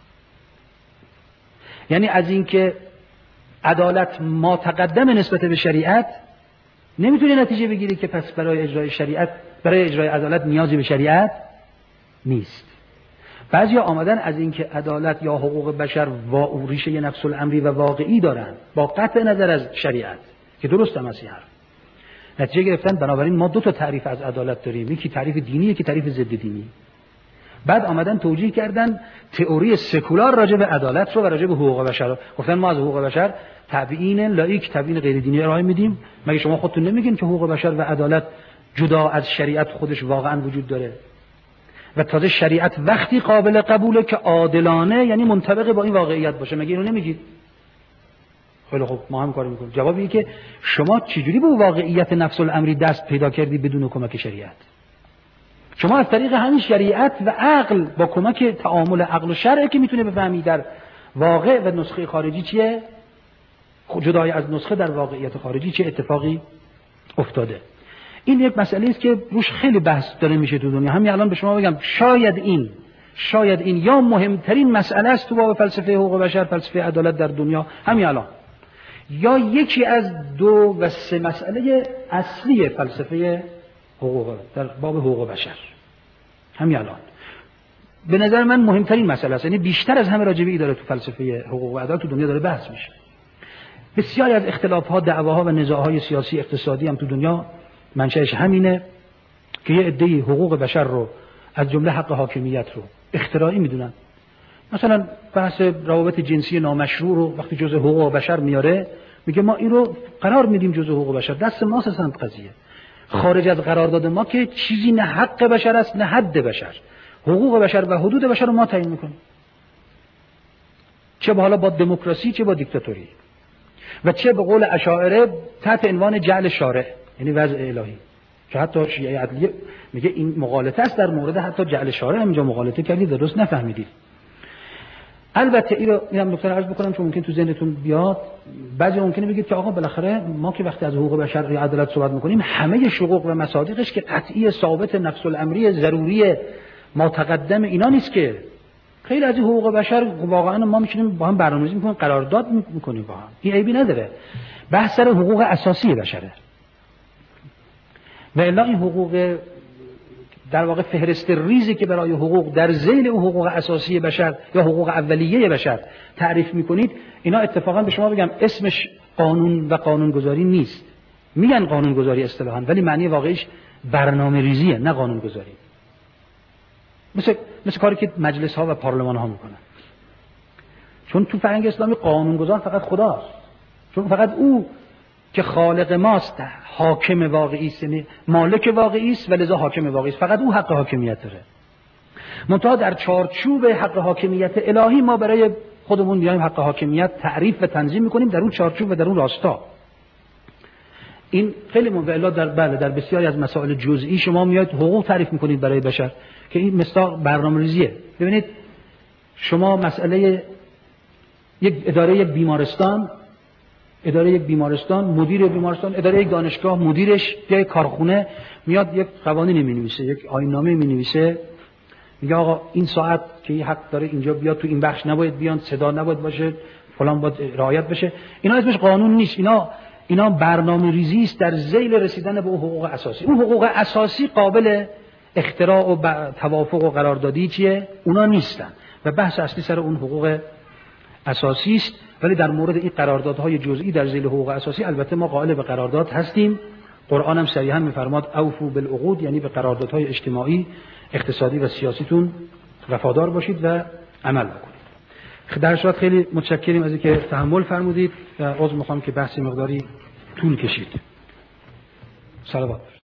[SPEAKER 1] یعنی از اینکه عدالت ما تقدم نسبت به شریعت، نمیتونی نتیجه بگیری که پس برای اجرای شریعت، برای اجرای عدالت نیازی به شریعت نیست. بعضیا آمدن از اینکه عدالت یا حقوق بشر و ریشه نفس الامری و واقعی دارن با قطع نظر از شریعت، که درست هم است این حرف، نتیجه گرفتن بنابراین ما دو تا تعریف از عدالت داریم، یکی تعریف دینی، یکی تعریف ضد دینی. بعد آمدن توجیه کردن تئوری سکولار راجع به عدالت رو و راجع به حقوق بشر رو. گفتن ما از حقوق بشر تبیین لایک، تبیین غیر دینی ارائه میدیم. مگه شما خودتون نمیگین که حقوق بشر و عدالت جدا از شریعت خودش واقعا وجود داره؟ و تازه شریعت وقتی قابل قبوله که عادلانه، یعنی منطبق با این واقعیت باشه. مگه اینو نمیگید؟ خیلی خوب، ما هم کارو میکنیم. جواب اینه که شما چجوری به واقعیت نفس الامری دست پیدا کردی بدون کمک شریعت؟ شما از طریق همین شریعت و عقل، با کمک تعامل عقل و شرع که میتونه بفهمی در واقع و نسخه خارجی چیه، جدای از نسخه در واقعیت خارجی چه اتفاقی افتاده. این یک مسئله است که روش خیلی بحث داره میشه تو دنیا. همین الان به شما بگم شاید این شاید این یا مهمترین مسئله است تو باب فلسفه حقوق بشر، فلسفه عدالت در دنیا همین الان، یا یکی از دو و سه مسئله اصلی فلسفه حقوق در باب حقوق بشر همین الان. به نظر من مهمترین مسئله است، یعنی بیشتر از همه راجبی داره تو فلسفه حقوق و عدالت تو دنیا داره بحث میشه. بسیاری از اختلافات، دعواها و نزاعهای سیاسی اقتصادی هم تو دنیا منشأش همینه که یه عده‌ای حقوق بشر رو از جمله حق حاکمیت رو اختراعی میدونن. مثلا بحث روابط جنسی نامشروع رو وقتی جزء حقوق بشر میاره، میگه ما این رو قرار میدیم جزء حقوق بشر، دست ماست اصلا قضیه. خارج از قرارداد ما که چیزی نه حق بشر است نه حد بشر. حقوق بشر و حدود بشر رو ما تعیین میکنیم، چه با حالا با دموکراسی چه با دیکتاتوری، و چه به قول اشاعره تحت عنوان جعل شارع، یعنی وضع الهی، که حتی شیعه عدلیه میگه این مغالطه است در مورد حتی جعل شارع. اینجا مغالطه کردید، درست نفهمیدید. البته اینو میام دکتر عرض بکنم چون ممکن تو ذهنتون بیاد. بعضی ممکنه بگید که آقا بالاخره ما که وقتی از حقوق بشر یا عدالت صحبت میکنیم، همه حقوق و مصادیقش که قطعی ثابت نفس الامری ضروری ما تقدم اینا نیست که. خیلی از حقوق بشر واقعا ما میشینیم با هم برنامه‌ریزی میکنیم، قرارداد میکنیم با هم، این عیبی نداره. بحث سر حقوق اساسی بشره. و الا این حقوق در واقع فهرست ریزی که برای حقوق در ذیل او حقوق اساسی بشر یا حقوق اولیه بشر تعریف میکنید، اینا اتفاقا به شما بگم اسمش قانون و قانونگذاری نیست. میگن قانونگذاری اصطلاحاً، ولی معنی واقعیش برنامه ریزیه، نه قانونگذاری. مثل مثل کاری که مجلس ها و پارلمان ها میکنن. چون تو فرهنگ اسلامی قانونگذار فقط خداست، چون فقط او که خالق ماست، حاکم واقعی است، مالک واقعی است و لذا حاکم واقعی است، فقط او حق حاکمیت داره. منتها در چارچوب حق حاکمیت الهی ما برای خودمون میایم حق حاکمیت تعریف و تنظیم میکنیم در اون چارچوب و در اون راستا. این خیلی مهمه. در بله در بسیاری از مسائل جزئی شما میاد حقوق تعریف میکنید برای بشر که این مصداق برنامه‌ریزیه. ببینید شما مسئله یک اداره یک بیمارستان اداره یک بیمارستان، مدیر بیمارستان، اداره یک دانشگاه، مدیرش، یا یک کارخونه میاد یک قوانینی می‌نویسه، یک آیین‌نامه می‌نویسه، میگه آقا این ساعت که این حق داره اینجا بیاد، تو این بخش نباید بیان، صدا نباید باشه، فلان باید رعایت بشه. اینا اسمش قانون نیست، اینا اینا برنامه‌ریزی است در ذیل رسیدن به اون حقوق اساسی. اون حقوق اساسی قابل اختراع و توافق و قراردادی چیه؟ اونا نیستن و بحث اصلی سر اون حقوق اساسی است. ولی در مورد این قراردادهای جزئی در ذیل حقوق اساسی البته ما قائل به قرارداد هستیم. قرآن هم صریحا می‌فرماد اوفوا بالعقود، یعنی به قراردادهای اجتماعی، اقتصادی و سیاسیتون وفادار باشید و عمل بکنید. در صورت خیلی متشکریم از اینکه تحمل فرمودید و عذر می‌خوام که بحث مقداری طول کشید. صلوات.